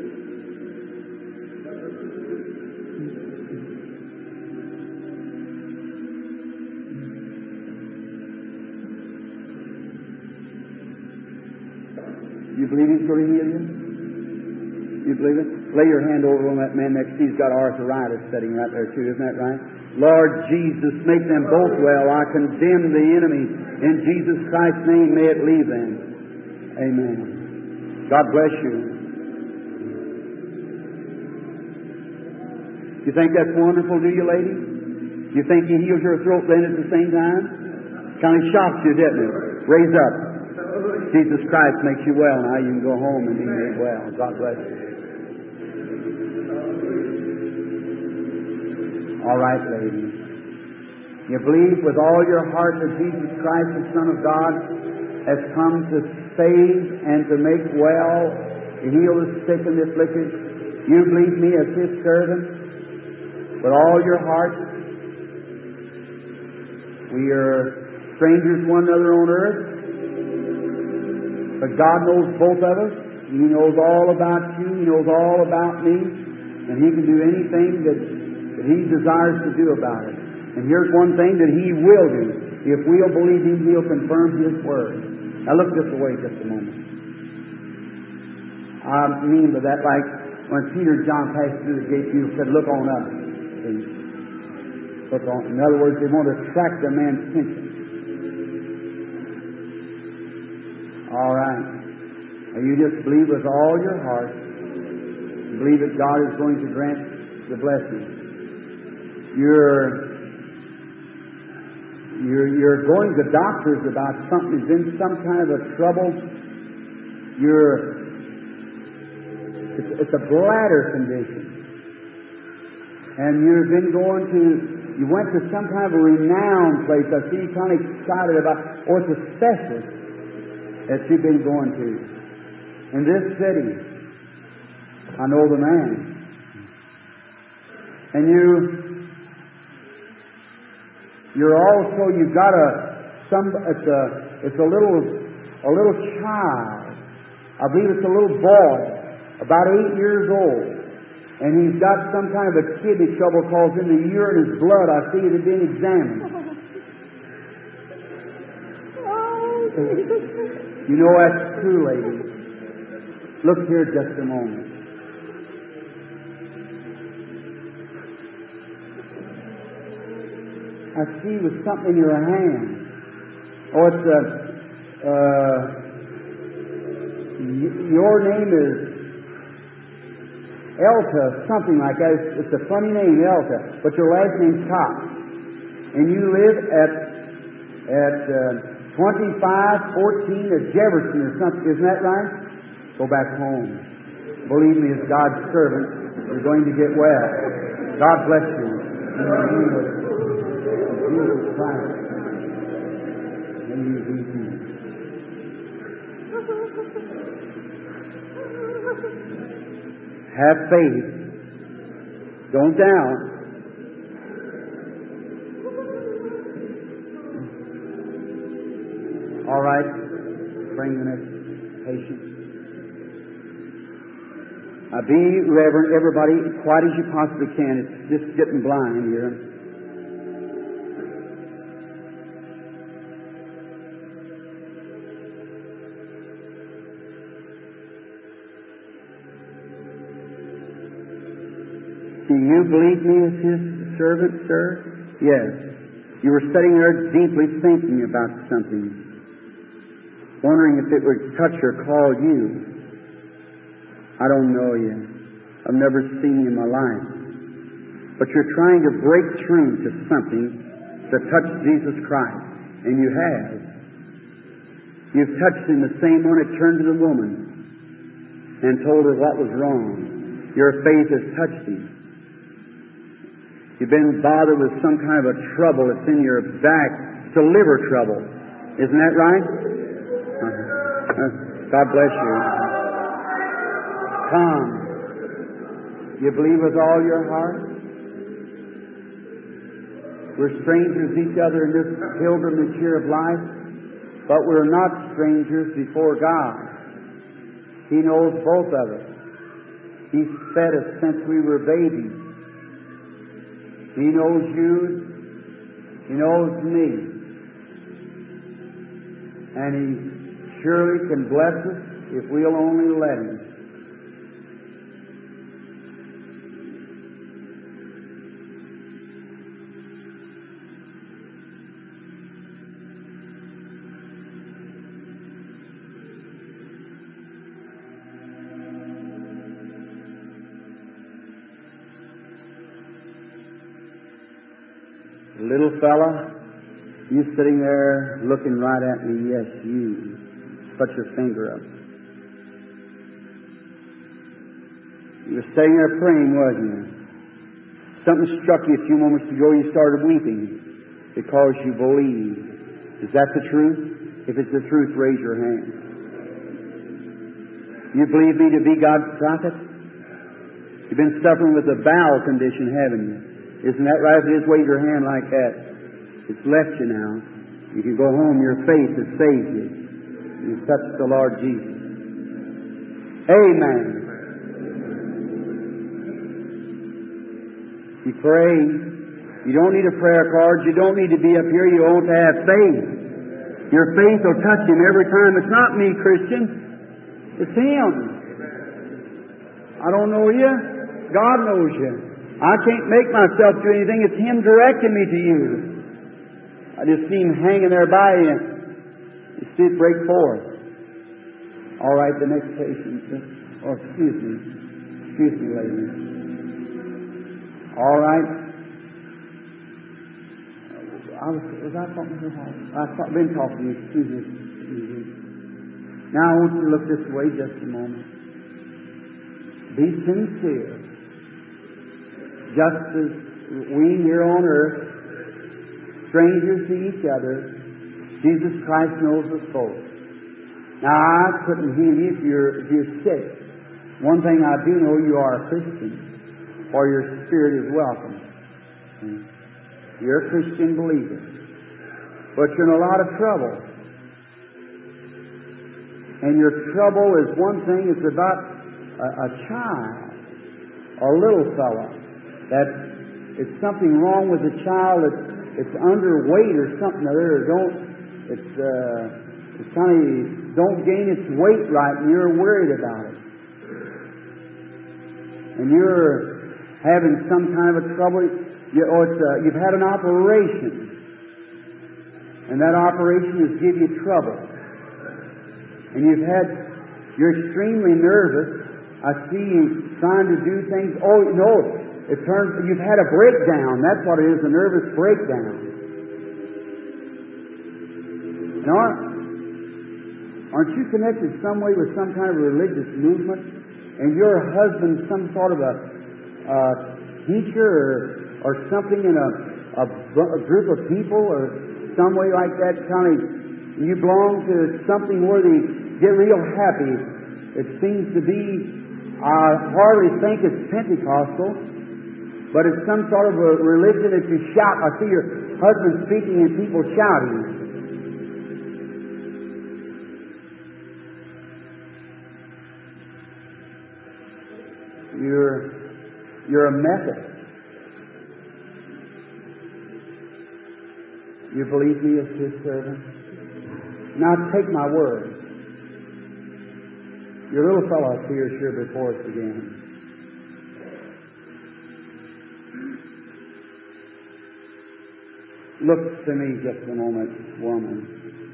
You believe He's going to heal you? You believe it? Lay your hand over on that man next to you. He's got arthritis sitting right there too. Isn't that right? Lord Jesus, make them both well. I condemn the enemy. In Jesus Christ's name, may it leave them. Amen. God bless you. You think that's wonderful, do you, lady? You think He heals your throat then at the same time? Kind of shocks you, didn't it? Raise up. Jesus Christ makes you well. Now you can go home and be made well. God bless you. All right, ladies. You believe with all your heart that Jesus Christ, the Son of God, has come to save and to make well, to heal the sick and the afflicted. You believe me as His servant with all your heart. We are strangers one another on earth, but God knows both of us. He knows all about you. He knows all about me, and He can do anything that He desires to do about it. And here's one thing that He will do. If we'll believe Him, He'll confirm His Word. Now look this way just a moment. I mean by that, like when Peter and John passed through the gate, Jesus said, look on up. See? Look on. In other words, they want to attract the man's attention. All right. Now you just believe with all your heart. Believe that God is going to grant the blessing. You're going to doctors about something that's in some kind of a trouble. It's a bladder condition. And you went to some kind of a renowned place. I see you kind of excited about, or it's a specialist that you've been going to. In this city, I know the man. And you've got it's a little child. I believe it's a little boy, about 8 years old. And he's got some kind of a kidney trouble because in the urine, his blood, I see it had been examined. You know that's true, lady. Look here just a moment. I see with something in your hand. Oh, it's your name is Elta, something like that. It's a funny name, Elta, but your last name's Cox. And you live at 2514 at Jefferson or something. Isn't that right? Go back home. Believe me, as God's servant, you're going to get well. God bless you. In the name of Jesus Christ. May you be healed. Have faith. Don't doubt. All right. Bring the next patient. Be reverent, everybody, quiet as you possibly can. It's just getting blind here. Do you believe me as His servant, sir? Yes. You were sitting there deeply thinking about something, wondering if it would touch or call you. I don't know you. I've never seen you in my life. But you're trying to break through to something to touch Jesus Christ. And you have. You've touched Him the same one that turned to the woman and told her what was wrong. Your faith has touched Him. You've been bothered with some kind of a trouble that's in your back. It's a liver trouble. Isn't that right? God bless you. Come. You believe with all your heart? We're strangers to each other in this pilgrimage here of life, but we're not strangers before God. He knows both of us. He's fed us since we were babies. He knows you. He knows me. And He surely can bless us if we'll only let Him. Little fella, you sitting there looking right at me. Yes, you. Put your finger up. You were sitting there praying, wasn't you? Something struck you a few moments ago. You started weeping because you believed. Is that the truth? If it's the truth, raise your hand. You believe me to be God's prophet? You've been suffering with a bowel condition, haven't you? Isn't that right? If it is, wave your hand like that. It's left you now. You can go home. Your faith has saved you. You've touched the Lord Jesus. Amen. You pray. You don't need a prayer card. You don't need to be up here. You don't have faith. Your faith will touch Him every time. It's not me, Christian. It's Him. I don't know you. God knows you. I can't make myself do anything. It's Him directing me to you. I just see Him hanging there by you. You see it break forth. All right, the next patient. Oh, excuse me. Excuse me, lady. All right. Was I talking to her? I've been talking to you. Excuse me. Now I want you to look this way just a moment. Be sincere. Just as we here on earth, strangers to each other, Jesus Christ knows us both. Now, I couldn't heal you if you're sick. One thing I do know, you are a Christian, for your spirit is welcome. You're a Christian believer. But you're in a lot of trouble. And your trouble is one thing, it's about a child, a little fella, that it's something wrong with the child, it's underweight or something or other. It's kind of, don't gain its weight right, and you're worried about it. And you're having some kind of a trouble, you've had an operation, and that operation has given you trouble. And you're extremely nervous. I see you trying to do things. Oh, no, you've had a breakdown. That's what it is, a nervous breakdown. Now, aren't you connected some way with some kind of religious movement? And your husband some sort of a teacher or something in a group of people or some way like that, kind of, you belong to something where they get real happy. It seems to be, I hardly think it's Pentecostal, but it's some sort of a religion that you shout. I see your husband speaking and people shouting. You're a Methodist. You believe me as His servant? Now take my word. Your little fellow up here is here before us again. Look to me just a moment, woman.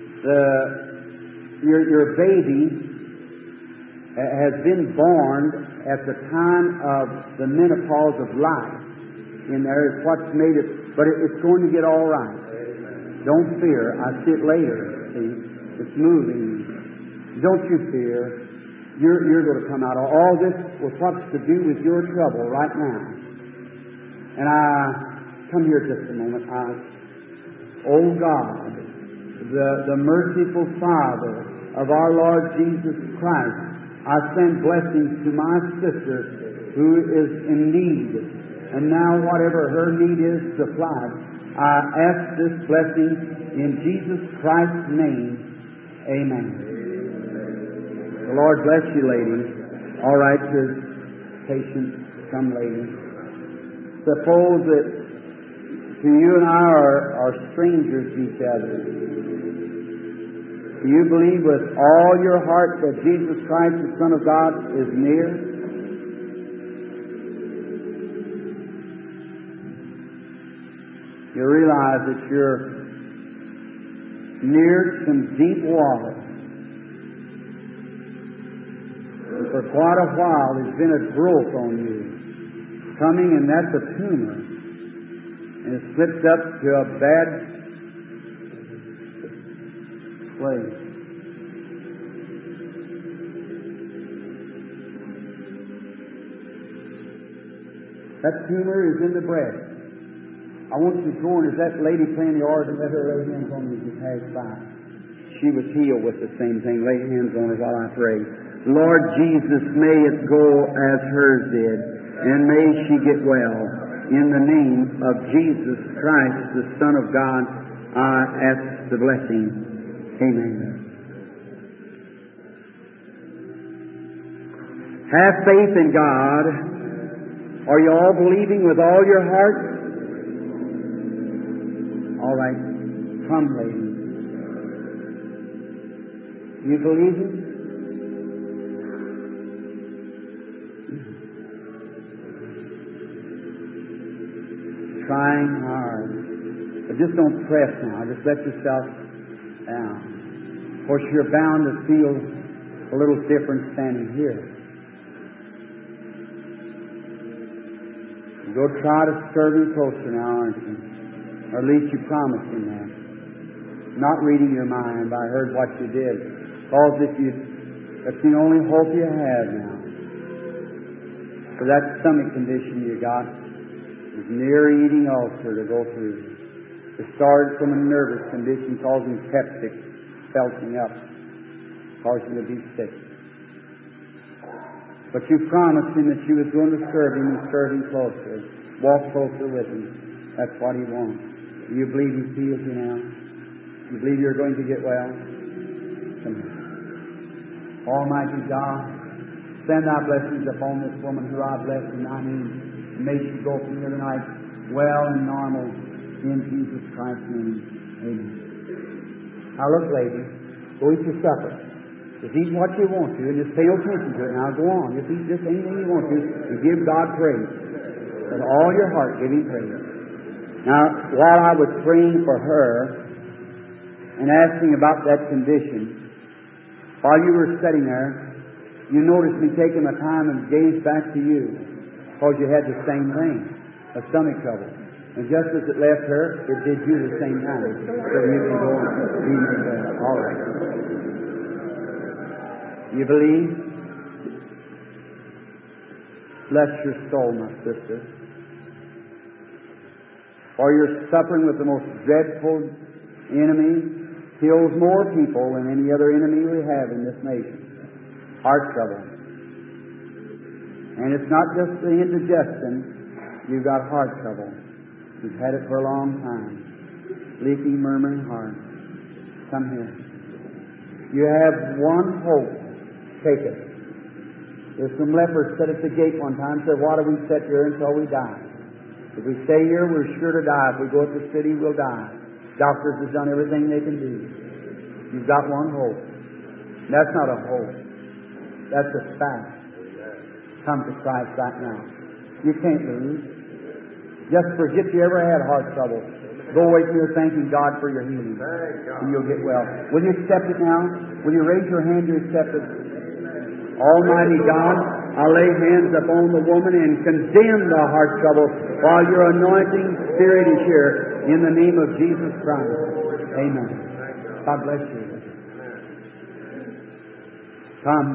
Your baby has been born at the time of the menopause of life. In there is what's made it, but it's going to get all right. Don't fear. I see it later. See, it's moving. Don't you fear. You're going to come out of all this with what's to do with your trouble right now. And come here just a moment. Oh God, the merciful Father of our Lord Jesus Christ, I send blessings to my sister who is in need. And now whatever her need is supplied, I ask this blessing in Jesus Christ's name. Amen. The Lord bless you, ladies. All right, your patient, come, ladies. Suppose that to you and I are strangers to each other. Do you believe with all your heart that Jesus Christ, the Son of God, is near? You realize that you're near some deep water. And for quite a while there's been a growth on you coming, and that's a tumor. And it slipped up to a bad place. That tumor is in the breast. I want you to go, and as that lady playing the organ, let her lay hands on you as you pass by. She was healed with the same thing. Lay hands on her while I pray. Lord Jesus, may it go as hers did, and may she get well. In the name of Jesus Christ, the Son of God, I ask the blessing. Amen. Have faith in God. Are you all believing with all your heart? All right. Come, ladies. You believe Him? Trying hard. But just don't press now. Just let yourself down. Of course, you're bound to feel a little different standing here. Go try to serve Him closer now, aren't you? Or at least you promised Him that. Not reading your mind, but I heard what you did. Because that's the only hope you have now. For that stomach condition you got is near eating ulcer to go through. It started from a nervous condition causing septic, belching up, causing you to be sick. But you promised Him that you was going to serve Him and serve Him closer. Walk closer with Him. That's what He wants. Do you believe He's healed you now? You believe you're going to get well? Come here. Almighty God, send Thy blessings upon this woman who I bless in Thy name. May she go from here tonight well and normal in Jesus Christ's name. Amen. Now look, lady, go eat your supper. Just eat what you want to and just pay no attention to it. Now go on. Just eat just anything you want to and give God praise. With all your heart, give Him praise. Now, while I was praying for her and asking about that condition, while you were sitting there, you noticed me taking my time and gaze back to you because you had the same thing, a stomach trouble. And just as it left her, it did you the same time. So you can go and be made well. All right. You believe? Bless your soul, my sister. For you're suffering with the most dreadful enemy, kills more people than any other enemy we have in this nation. Heart trouble. And it's not just the indigestion, you've got heart trouble. You've had it for a long time. Leaking, murmuring heart. Come here. You have one hope. Take it. There's some lepers sat at the gate one time and said, why do we sit here until we die? If we stay here, we're sure to die. If we go to the city, we'll die. Doctors have done everything they can do. You've got one hope. That's not a hope. That's a fact. Come to Christ right now. You can't lose. Just forget you ever had heart trouble. Go away from here thanking God for your healing. And you'll get well. Will you accept it now? Will you raise your hand to accept it? Almighty God, I lay hands upon the woman and condemn the heart trouble while your anointing Spirit is here in the name of Jesus Christ. Amen. God bless you. Come.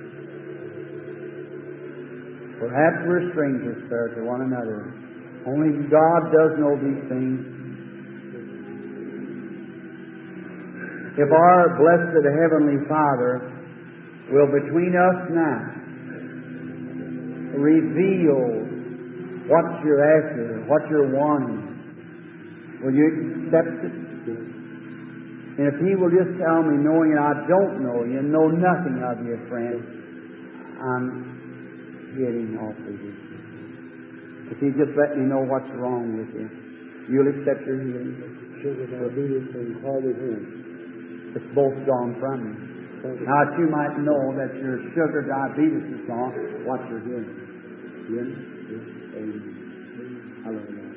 Perhaps we're strangers, sir, to one another. Only God does know these things. If our blessed Heavenly Father will between us now reveal what you're after, what you're wanting, will you accept it? And if He will just tell me, knowing I don't know you, know nothing of you, friend, I'm getting off of you. If He just let me know what's wrong with you, you'll accept your healing. Sugar, diabetes, and heart disease. It's both gone from you. Now that you might know that your sugar diabetes is gone, what you're hearing. Yes? Amen. Hallelujah.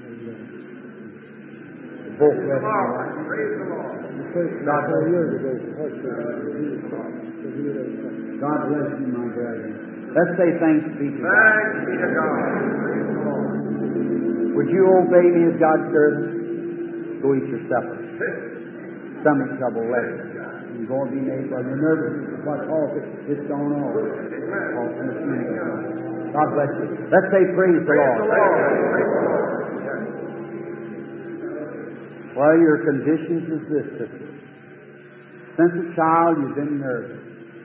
Both rest in life. Praise the Lord. God 4 years ago, God bless you, my brethren. Let's say thanks be to God. Thanks be to God. Praise the Lord. Would you obey me as God's servant? Go eat your supper. Stomach trouble left. You're going to be made well. You're nervous. What caused it? It's gone off. God bless you. Let's say praise the Lord. Well, your condition is this, sister. Since a child, you've been nervous.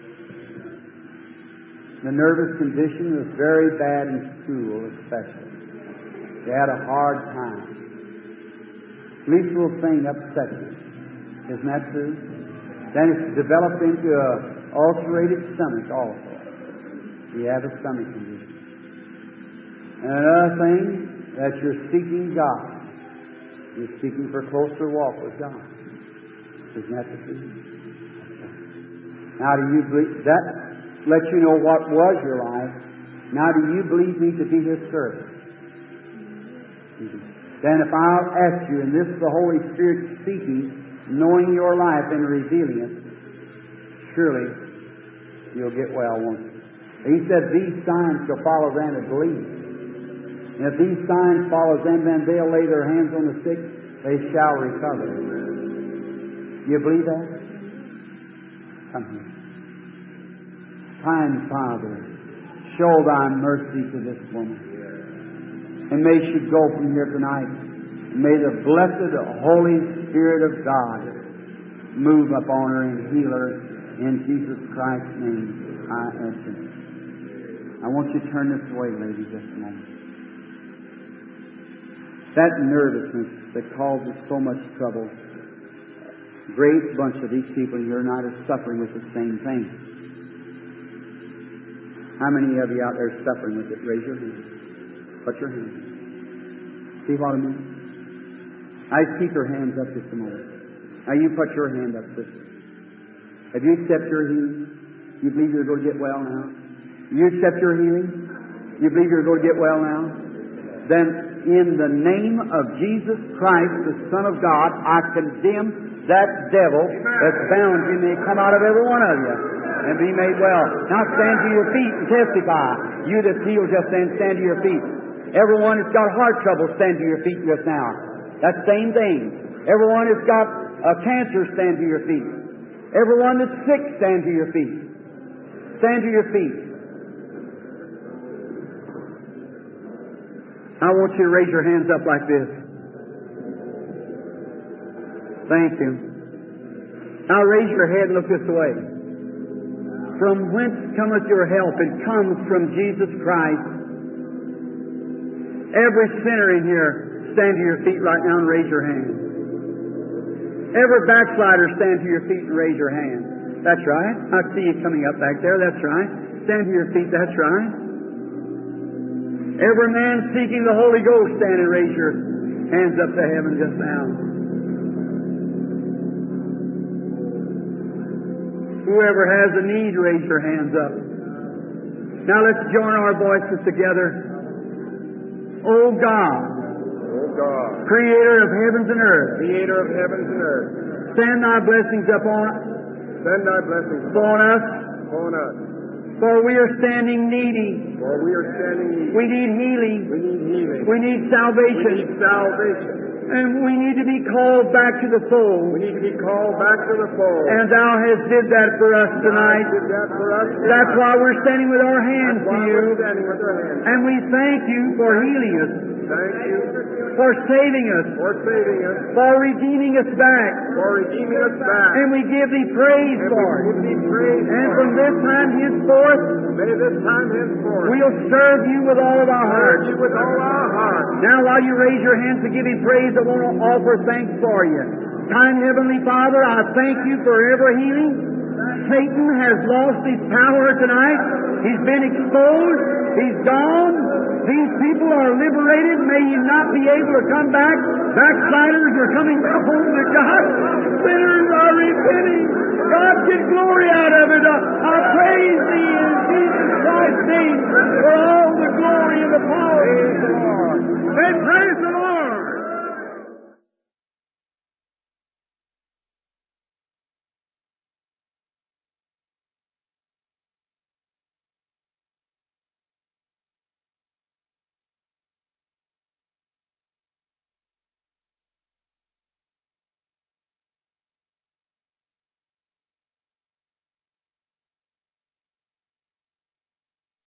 The nervous condition was very bad in school, especially. You had a hard time. Least little thing upset you. Isn't that true? Then it's developed into an ulcerated stomach also. You have a stomach condition. And another thing, that you're seeking God. You're seeking for a closer walk with God. Isn't that the truth? Now do you believe, that lets you know what was your life. Now do you believe me to be His servant? Then if I'll ask you, and this is the Holy Spirit speaking, knowing your life and revealing it, surely you'll get well, won't you? He said, these signs shall follow them that believe. And if these signs follow them, then they'll lay their hands on the sick, they shall recover. You believe that? Come here. Kind Father, show Thy mercy to this woman. And may she go from here tonight. May the blessed Holy Spirit of God move upon her and heal her in Jesus Christ's name. I ask it. I want you to turn this way, lady, just a moment. That nervousness that causes so much trouble. A great bunch of these people here tonight are suffering with the same thing. How many of you out there are suffering with it? Raise your hand. Put your hand. See what I mean? I keep your hands up just a moment. Now you put your hand up, sister. Have you accepted your healing? You believe you're going to get well now? You accept your healing? You believe you're going to get well now? Then, in the name of Jesus Christ, the Son of God, I condemn that devil that's bound you. May come out of every one of you and be made well. Now stand to your feet and testify. You that's healed just then, stand to your feet. Everyone that's got heart trouble, stand to your feet just now. That same thing. Everyone that's got cancer, stand to your feet. Everyone that's sick, stand to your feet. Stand to your feet. I want you to raise your hands up like this. Thank you. Now raise your head and look this way. From whence cometh your help? It comes from Jesus Christ. Every sinner in here, stand to your feet right now and raise your hand. Every backslider, stand to your feet and raise your hand. That's right. I see you coming up back there. That's right. Stand to your feet. That's right. Every man seeking the Holy Ghost, stand and raise your hands up to heaven just now. Whoever has a need, raise your hands up. Now let's join our voices together. O God, Creator of heavens and earth, send Thy blessings upon us. For we are standing needy. We need healing. We need salvation. And we need to be called back to the fold. And Thou hast did that for us tonight. That's why we're standing with our hands to You. And we thank You for healing us. For saving us. For redeeming us back. And we give Thee praise for it. And from this time henceforth, we'll serve You with all of our hearts. Now while you raise your hands to give Him praise, I want to offer thanks for You. Kind Heavenly Father, I thank You for every healing. Satan has lost his power tonight. He's been exposed. He's gone. These people are liberated. May you not be able to come back. Backsliders are coming home to God. Sinners are repenting. God, get glory out of it. I praise Thee in Jesus Christ's name for all